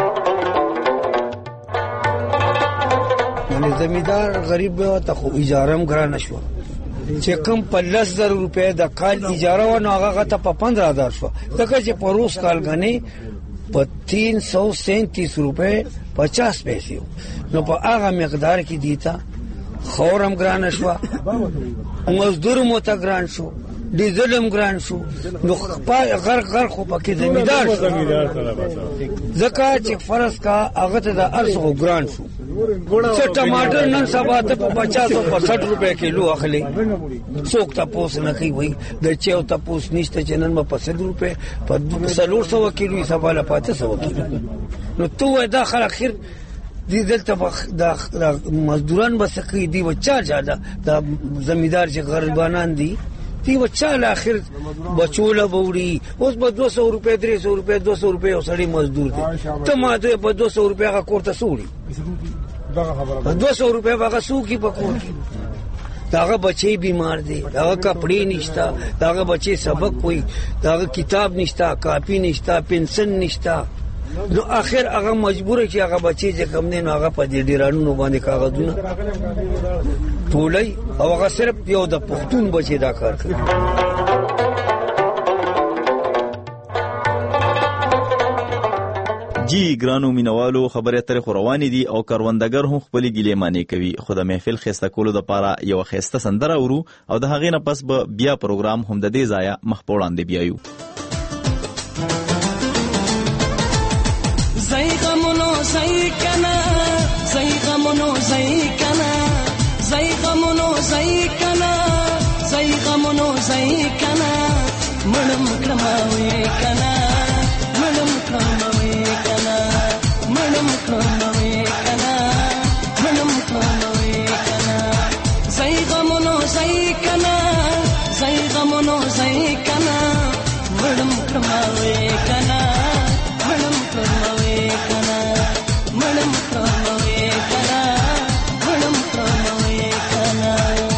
یعنی زمیدار غریب ته خو اجاره هم ګران شو چې کم په لس زره روپے د کال اجاره و نو هغه ته په پندرہ ہزار شو ځکه چې په روز کال غني په تین سو سینتیس روپے پچاس پیسې نو په هغه مقدار کې دیتا خورم ګران شو مزدور مو ته ګران شو ډیزل هم ګران شو نو غر غر خو پکې زمیدار شو ځکه چې فرض کا هغه ته د ارزو ګران شو چې ټماټر نن سبا ته په پچاس او پنځه روپے کیلو اخلي څوک تاسو نه کوي وای د چیو تاسو نشته چې نن په پنځه روپے په څلور سوه کیلو حساب ولا پاتې سوه کیلو نو تو داخل اخر دي دلته د مزدوران بس کوي دی وچا جاده د زمیدار چې غریبانان دي دی وچا اخر بچوله بوړي اوس په دو سو روپے درې سو روپے دو سو روپے اوسړي مزدور دي ته ماته په دو سو روپے کا کوړه سوړي دو سو روپے هغه سو کی پکور کی داغه بچي بیمار دي داغه کپڑے نشتا داغه بچي سبق کوئی داغه کتاب نشتا کاپی نشتا پنسن نشتا نو اخر هغه مجبور چې هغه بچي چې کم نه هغه په دې ډیرانو باندې کاغذونه ټولای او هغه صرف یو د پښتون بچي دا کار کوي. جی ګرانو مینوالو خبره تر خوروانې دي او کاروندګر هم خپل ګیلې معنی کوي. خو د محفل خسته کولو د پاره یو خسته سندره ورو او د هغې نه پس به بیا پروګرام هم د دې ځایه مخ په وړاندې بیایو. زئی غمونو زئی کنا زئی غمونو زئی کنا زئی غمونو زئی کنا زئی غمونو زئی کنا مړم کړموي کنا مړم کړموي کنا مړم کړموي کنا مړم کړموي کنا زئی غمونو زئی کنا زئی غمونو زئی کنا مړم کړموي کنا مړم کړموي کنا مړم کړموي کنا مړم کړموي کنا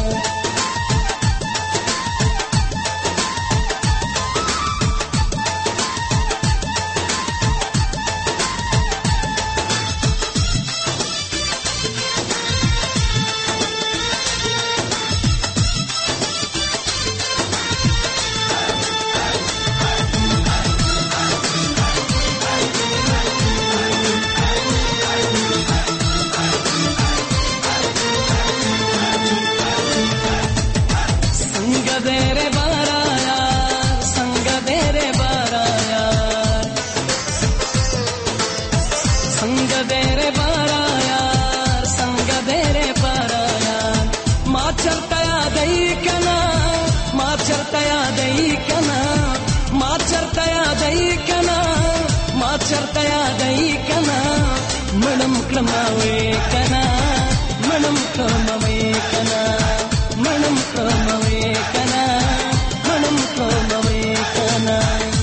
मणम क्रमावे कना मणम क्रमावे कना मणम क्रमावे कना मणम क्रमावे कना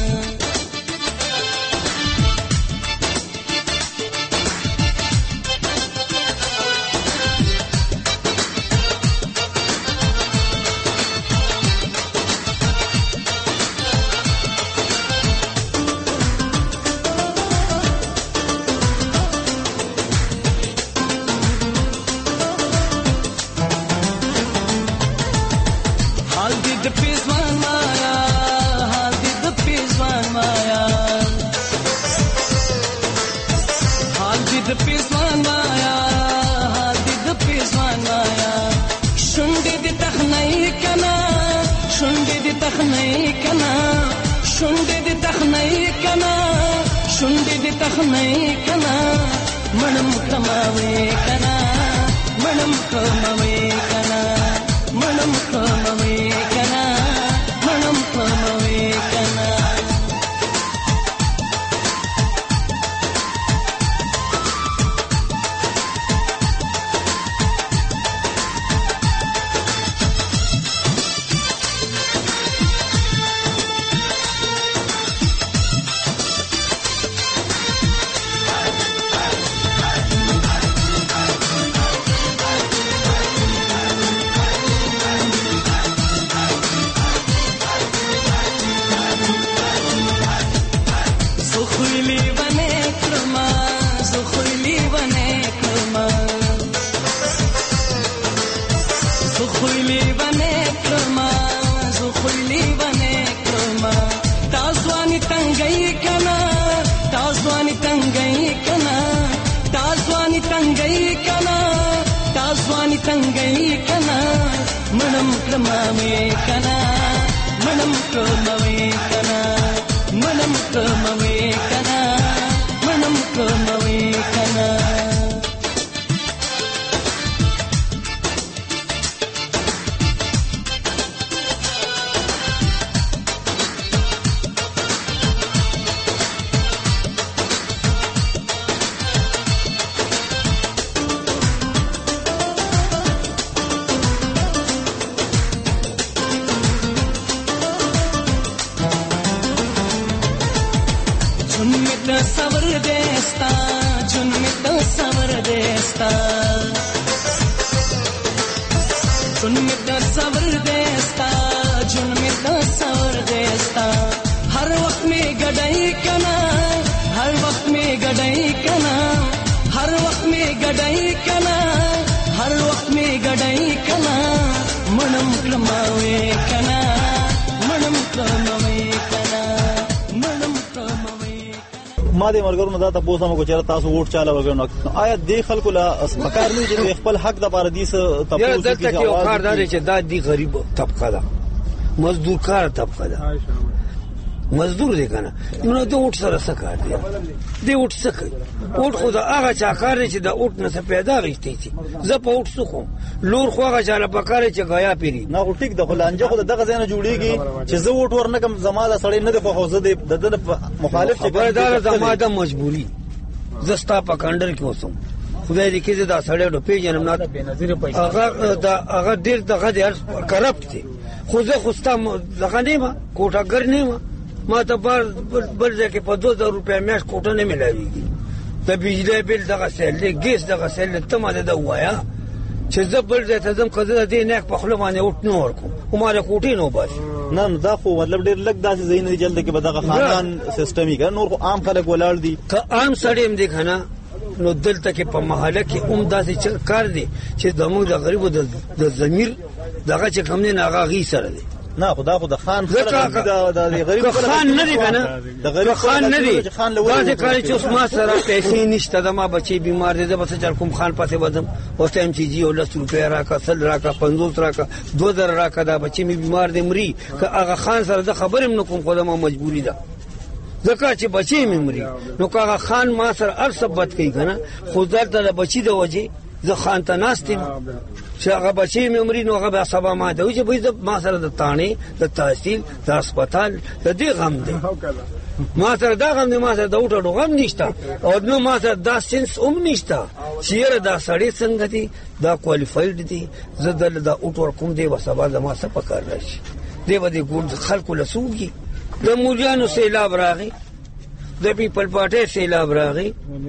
मणम क्रमावे कना मणम क्रमावे कना मणम क्रमावे कना मणम क्रमावे कना मणम क्रमावे कना मणम क्रमावे कना मणम क्रमावे कना मणम क्रमावे कना हर वक्त में गड़ाई कना हर वक्त में زما د مرګرونو دا تاسو هم کو چیرې تاسو ووټ چاله ورګنو آیا د خلکو لا اسمکار نه چې خپل حق د بار دي څه تاسو دلته کې یو کاردار چې دا دی غریب طبقه ده مزدور کار طبقه ده مزدور دی کنه نو د وټ سره څه کار دی دی وټ څه کوي وټ خو دا هغه چا کار چې دا وټ نه پیدا غیشتي شي زه په وټ څه کوم لور خو هغه چاله پکاره چې غیا پیری نه ټیک د خلانجه خو دغه ځای نه جوړیږي چې زه وټ ورنکم زماده سړی نه د په حوزه د مخالف چې دا زماده مجبوری زستا په کندر کې اوسم خدای دې کې دا سړی ډو پیژنم نه به نظر پیسې هغه دا هغه ډیر دغه ډیر کرپټ دی خو زه خو ستا دغه نه ما کوټاګر نه ما ما ته بل بل ځکه په دوه زره روپیا میاش کوټه نه ملاويږي د بجلی بل دغه سیل ګیس دغه سیل ته ما ده وایا چې زه بل ځای ته ځم کزه دې نه په خپل باندې وټ نه ورکوم کومه کوټې نو بس نه نه دا خو مطلب ډیر لګ داسې زین دی جلد کې به دغه خاندان سیستمي کړه نور خو عام خلک ولاړ دي که عام سړی دې کنه نو دلته کې په محله کې اوم داسې کار دی چې زموږ د غریبو د ضمیر دغه چې کوم نه هغه غي سره دی نه خدا خو د خان د غریب خان نه دی کنه د غریب خان نه دی دا کار چې اوس ما سره پیسې نشته د ما بچي بیمار دي د بس چل کوم خان پاتې بدم اوس ټایم چې جی ولس روپیا راکا سل راکا پنځوس راکا دو زره راکا دا بچي می بیمار دي مري که هغه خان سره د خبرم نه کوم خو د ما مجبوری ده ځکه چې بچي می مري نو که هغه خان ما سره ارثبت کوي کنه خو درته د بچي د وجه زه خان ته ناستم چې هغه بچي ممري نو هغه سبا ما ته چې به ما سره د تانه د تحصیل د هسپتال د دې غم دی ما سره دا غم دی ما سره د وټو غم نشته او نو ما سره دا سنس هم نشته چې دا سړی څنګه دی دا کوالیفاید دی زه د وټو کوم دی وسبا د ما څه پکار راشي دی به د ګوند خلکو لسوږي د موجانو سیلاب راغی د پیپل پارټي سیلاب راغی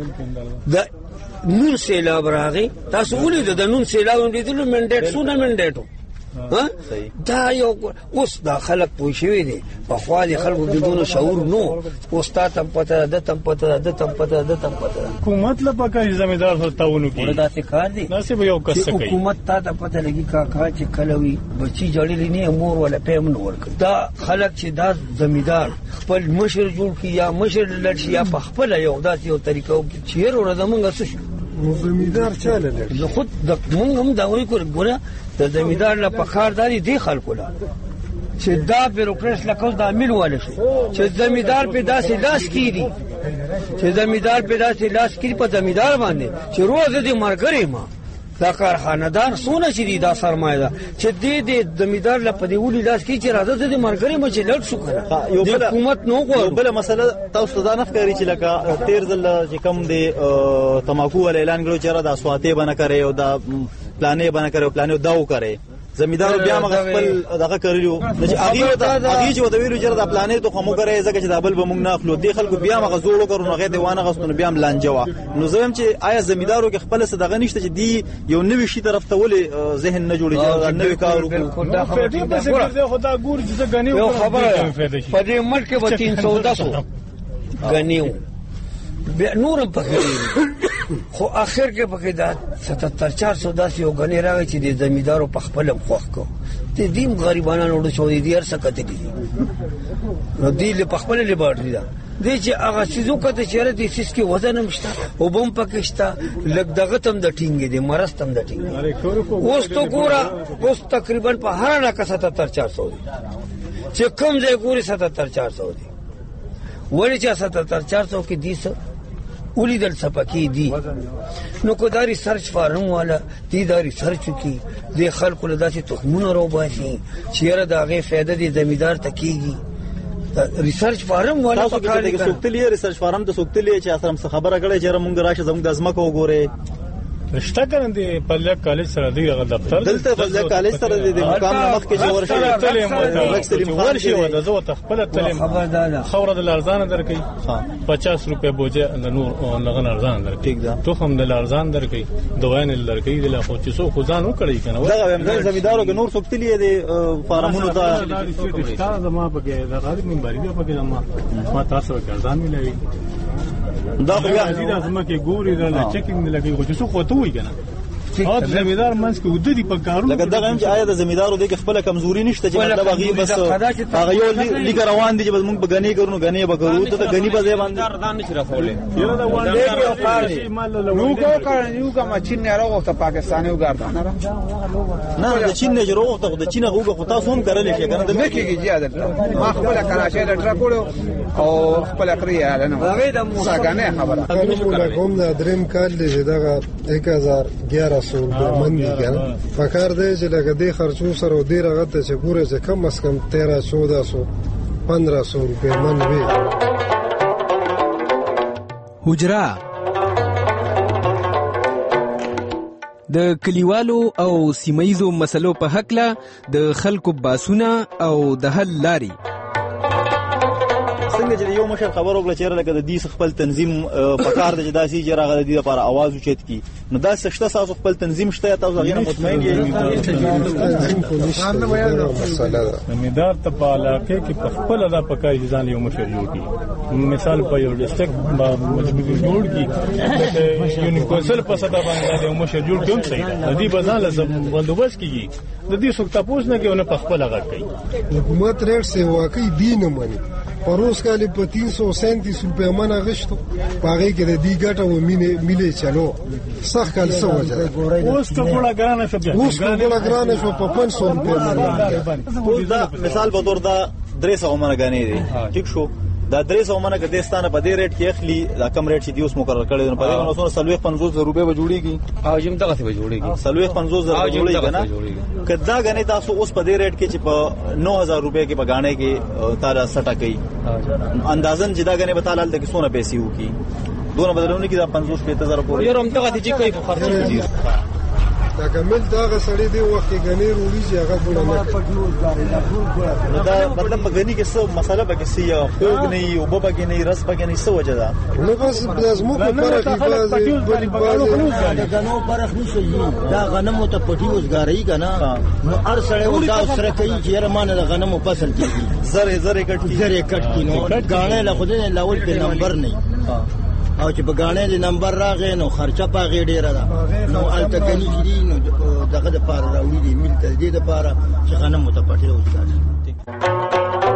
د نون سیلاب راغی تاسو ولې د نون سیلاب لیدلو منډیټ سونه منډیټو ها دا یو اوس دا خلک پوښوي دي په خالي خلکو بدون شعور نو اوس تا تم پته د تم پته د تم پته د تم پته حکومت لپاره کوي ځمېدار هوتاونو کې دا څه کار دی ناسب یو کس کوي حکومت تا ته پته لګي کا کا چې کلوي بچي جوړلې نه مور ولا پېم نه ورک دا خلک چې دا ځمېدار خپل مشر جوړ کی یا مشر لړشي یا په خپل یو داسې یو طریقو کې چیر ور زمونږ څه شو زمیدار چاله لري زه خود د مونږ هم دا وایو ګوره د زمیدار له پخارداري دی خلکو لا چې دا بیروکراسي لکه د عامل واله شي چې زمیدار په داسې لاس کیږي چې زمیدار په داسې لاس کیږي په زمیدار باندې چې روز دې مرګري ما دا کارخانه‌دار سونه چې دی دا سرمایه ده چې دې دې زمیدار له پدې ولي لاس کې چې راځي دې مرګري مچ لړ شو کړه یو بل حکومت نو غواړي بل مسله تاسو ته نه ښکاري چې لکه تیر ځل چې کم دی تماکو ول اعلان کړو چې را د اسواته بنه کوي او دا پلانې بنه کوي پلانې داو کوي زمیدار بیا مغ خپل دغه کړیو چې هغه هغه چې ودوی لري د پلانې ته خمو کوي ځکه چې د بل به موږ نه خپل دی خلکو بیا مغ زوړو کړو نه غته وانه غستون بیا ملانجوا نو زم چې آیا زمیدارو کې خپل صدقه نشته چې دی یو نوې شي طرف ته ولې ذهن نه جوړي چې نوې کار وکړو دا خبره خدا ګور چې غنی یو خبره په دې ملک به تین سو دس غنیو نورم پکې خو اخر کې پکې دا ستتر چار سو داسې یو غنی راغی چې د زمیدارو په خپل خوښ کو ته دیم غریبانو وړو شو دي هر څه کته دي نو دی له په خپل لیبارټي دا دي چې هغه سيزو کته چیرې دي سیس کې وزن مشته او بم پکشتا لګ دغه تم د ټینګې دي مرستم د ټینګې اوس تو ګورا اوس تقریبا په هر علاقه ستتر چار سو دي چې کم ځای ګوري ستتر چار سو دي ولی چې ستتر چار سو کې دي اولی دل سپکی دی نو کو داری سرچ فارم والا دی داری سرچ کی دی خلق له داسې تخمونه رو باسي چیرې داغه فائدہ دی زمیدار تکیږي ریسرچ فارم والا په کار کې سوکتلی ریسرچ فارم ته سوکتلی چې اصل هم خبره کړي چې موږ راشه زموږ د ازمکه وګوره رشتہ کرن دی پلیا کالج سره دی هغه دفتر دلته پلیا کالج سره دی مقام مخ کې جوړ شوی تلیم ورشي و زه ته خپل تلیم خوره د لارزان درکې پچاس روپے بوجه نور لغن ارزان درکې تو هم د لارزان درکې دوین درکې د لا خو چې سو خدانو کړی کنه دا هم زمیدارو کې نور سوکتلی دی فارمونو ته رشتہ زما پکې دا غالب منبري دی پکې زما ما تاسو کې ارزان ملوي دا خو بیا د ازمکه ګوري دا چیکینګ نه لګي خو چې څه خو ته وای کنه او زمیدار منځ کې ودی په کارو لکه دغه هم چې آیا د زمیدارو د خپل کمزوري نشته چې مطلب هغه بس هغه یو لیک روان دي چې موږ به غنی کړو غنی به کړو ته غنی به ځای باندې دردان نشي راولې یو دا وانډې او کار نو کو کار یو کوم چین نه راغوته پاکستاني وګرځا نه د چین نه جوړو ته د چین هغه خو تاسو هم کړل شي کنه د مکیږي زیاده ما خپل کراچۍ د ټرکوړو او خپل اقریا نه هغه د موساګانه خبره کوم د دریم کال دی دغه एक हजार ग्यारह सौ रुपये मन भी क्या पकार दे चला दे खर्चों सर और दे रहा था पूरे से कम अज कम तेरह चौदह सौ पंद्रह सौ रुपये मन भी حجرا د کلیوالو او سیمایزو مسلو په حق له د خلکو باسونه او د حل لاري څنګه چې یو مشر خبر وکړه چې لکه د دې خپل تنظیم په کار د جداسي چې راغله د لپاره आवाज اوچت کی نو دا سشته تاسو خپل تنظیم شته تاسو غیر مطمئن یې زمیدار ته په علاقه کې په خپل ادا پکای ځان یو مشر جوړ کی مثال په یو ډیسټریکټ مجبور جوړ کی یونیکونسل په ساده باندې یو مشر جوړ کوم صحیح د دې بازار لازم بندوبست کیږي د دې څوک تاسو نه کوي نه په خپل هغه کوي حکومت ریټ سے واقعي دین مانی پروس کالی په तीन सौ सैंतीस روپے منا غشتو پاغه کې د دې ګټه و مینه ملي چلو صح کال سو وجه اوس ته ګوړه ګرانه شو اوس ته ګوړه ګرانه شو په पाँच सौ روپے دا مثال په تور دا درې سو منا غنی دي ټیک شو دا درې سو منا کې دستانه په دې ریټ کې اخلي دا کم ریټ چې دی اوس مقرر کړی نو په دې باندې سلوي پنځوس روپے به جوړیږي او جیم دغه څه به جوړیږي سلوي پنځوس روپے جوړیږي نه کدا غنی تاسو اوس په دې ریټ کې چې په نو هزار روپے کې بغانه کې تاره سټا کوي اندازن جدا غنی به تعالی د کیسونه پیسې وکي دونه بدلونه کې دا پنځوس پنځه هزار روپے یو هم دغه چې کوي په خرڅ دي دا کمل دا سړی دی وخت کې غنی روړي چې هغه بوله دا مطلب په غنی کې څه مسله به کې سي خوګ نه یو بابا کې نه رس پکې نه څه وجه ده نو بس لازم په پرخي بازي بازي غنو پرخ نشي دا غنمو ته پټي وزګاری کنه نو ار سړی ودا سره کوي چې رمانه د غنمو فصل کیږي زره زره کټ زره کټ کی نو غاڼه له خود نه لاول په نمبر نه او چې بغانې د نمبر راغې نو خرچه پاغې ډیره ده نو التکنی کړي نو دغه د پاره راوړي دي مل ته دې د پاره چې غنمو ته پټي وځي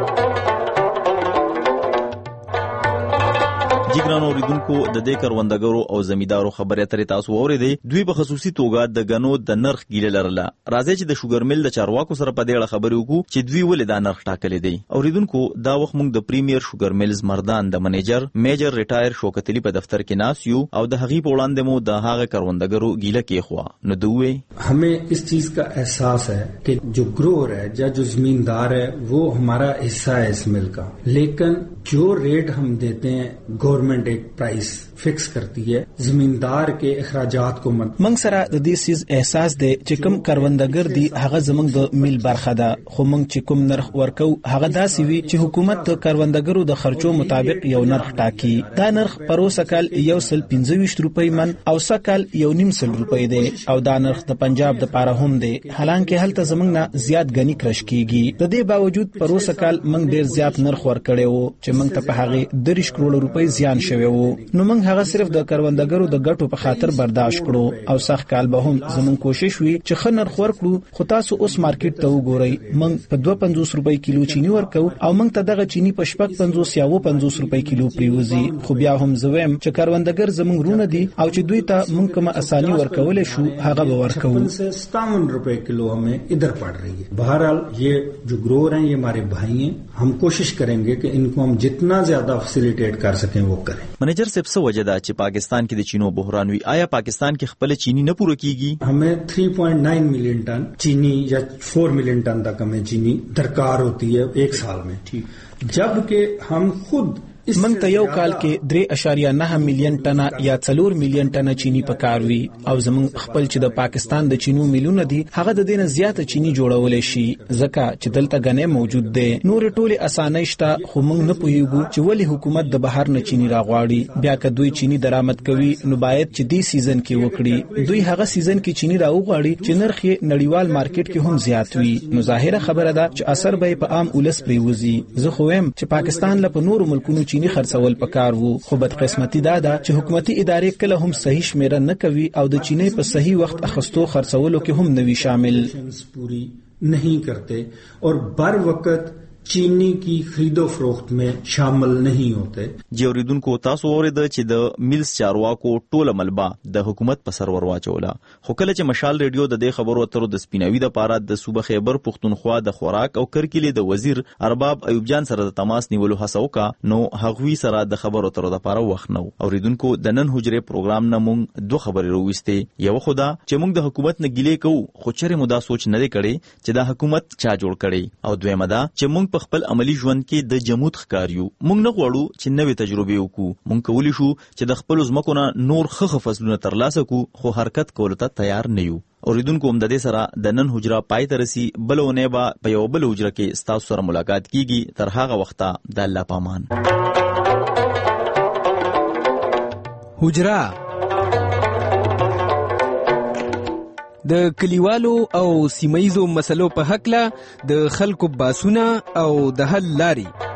جګران اوریدونکو د دې کروندګرو او زمیدارو خبرې اترې تاسو اوریدې دوی په خصوصي توګه د غنو د نرخ ګیله لرله راځي چې د شوګر مل د چارواکو سره په دې اړه خبرې وکړو چې دوی ولې دا نرخ ټاکلې دي اوریدونکو دا وخت موږ د پریمیر شوګر ملز مردان د منیجر میجر ریټایر شوکت علی په دفتر کې ناس یو او د هغې په وړاندې مو د هغه کروندګرو ګیله کې خوا نو دوی हमें इस चीज का एहसास है कि जो ग्रोअर है या जो जमींदार है वो हमारा हिस्सा है इस मिल का लेकिन जो रेट हम देते हैं गवर्नमेंट एक प्राइस फिक्स करती है जमींदार के اخراجات को مد منګ سره د دې سیز احساس دی چې کوم کروندګر دی هغه زمنګ د میل برخه ده خو موږ چې کوم نرخ ورکو هغه داسې وي چې حکومت د کروندګرو د خرچو مطابق یو نرخ ټاکي دا نرخ پروسه کال یو سل پنځه روپۍ من او سکال یو نیم سل روپۍ دی او دا نرخ د پنجاب د پاره هم دی حالانکه هلته زمنګ نه زیات غنی کرش کیږي د دې باوجود پروسه کال موږ ډیر زیات نرخ ورکړیو چې موږ ته په هغه دریش کروڑ روپۍ زیان شوی وو نو موږ هغه صرف د کروندګرو د ګټو په خاطر برداشت کړو او سخت کال به هم زمون کوشش وی چې خنر خور کړو خو تاسو اوس مارکیټ ته وګورئ موږ په دوه پنځوس روپۍ کیلو چینی ورکو او موږ ته دغه چینی په شپږ پنځوس یا و پنځوس روپۍ کیلو پریوزي خو بیا هم زویم چې کروندګر زمون رونه دي او چې دوی ته موږ کومه اساني ورکول شو هغه به ورکو सत्तावन रुपए किलो हमें इधर पड़ रही है बहरहाल ये जो ग्रोअर हैं ये हमारे भाई हैं हम कोशिश करेंगे कि इनको हम जितना ज्यादा फैसिलिटेट कर सकें वो करें منیجر صاحب څه وجه ده چې پاکستان کې د چینو بحران وي آیا پاکستان کې خپل چینی نه پوره کیږي हमें तीन पॉइंट नौ मिलियन टन चीनी या चार मिलियन टन तक हमें चीनी दरकार होती है एक साल में ठीक जबकि हम खुद منګ ته یو کال کې درې اشاریه نه میلیون ټنه یا څلور میلیون ټنه چینی پکار وي او زموږ خپل چې د پاکستان د چینو میلیونه دي هغه د دینه زیاته چینی جوړول شي ځکه چې دلته غنې موجود دي نور ټوله اسانه شته خو موږ نه پوهیږو چې ولی حکومت د بهر نه چینی راغواړي بیا که دوی چینی درآمد کوي نو باید چې دی سیزن کې وکړي دوی هغه سیزن کې چینی راوغواړي چې نرخ نړیوال مارکیټ کې هم زیات وي نو ظاهره خبره ده چې اثر به په عام ولس پریوزي زه خو هم چې پاکستان له نورو ملکونو سرچینی خرڅول پکار وو خو بدقسمتي دا ده چې حکومتي ادارې کله هم صحیح شمیره نه کوي او د چینی په صحیح وخت اخستو خرڅولو کې هم نوي شامل पूरी नहीं करते और बर वक्त चीनी की खरीदो फरोख्त में शामिल नहीं होते। جوړیدونکو تاسو اورید چې د میلز چارواکو ټوله ملبا د حکومت په سر ورواچوله خو کله چې مشال ریډیو د دې خبرو اترو د سپیناوي د پاره د صوبه خیبر پښتونخوا د خوراک او کرکلې د وزیر ارباب ایوب جان سره د تماس نیولو هڅه وکړه نو هغوی سره د خبرو اترو د پاره وخت نو اوریدونکو د نن حجره پروګرام نه مونږ دوه خبرې رويسته یو خدا چې مونږ د حکومت نه ګیلې کوو خو چیرې مو دا سوچ نه دی کړی چې د حکومت چا جوړ کړي او دویمه دا چې مونږ په خپل عملی ژوند کې د جمود ښکاریو مونږ نه غواړو چې نوې تجربې وکړو مونږ کولی شو چې د خپل ځمکو نه نور ښه فصلونه ترلاسه کړو خو حرکت کولو ته تیار نه یو اوریدونکو هم د دې سره د نن حجره پای ته رسي بلونه با په یو بل حجره کې ستاسو سره ملاقات کیږي تر هغه وخته د الله پامان حجره د کلیوالو او سیمایزو مسلو په حق له د خلکو باسونه او د حل لاري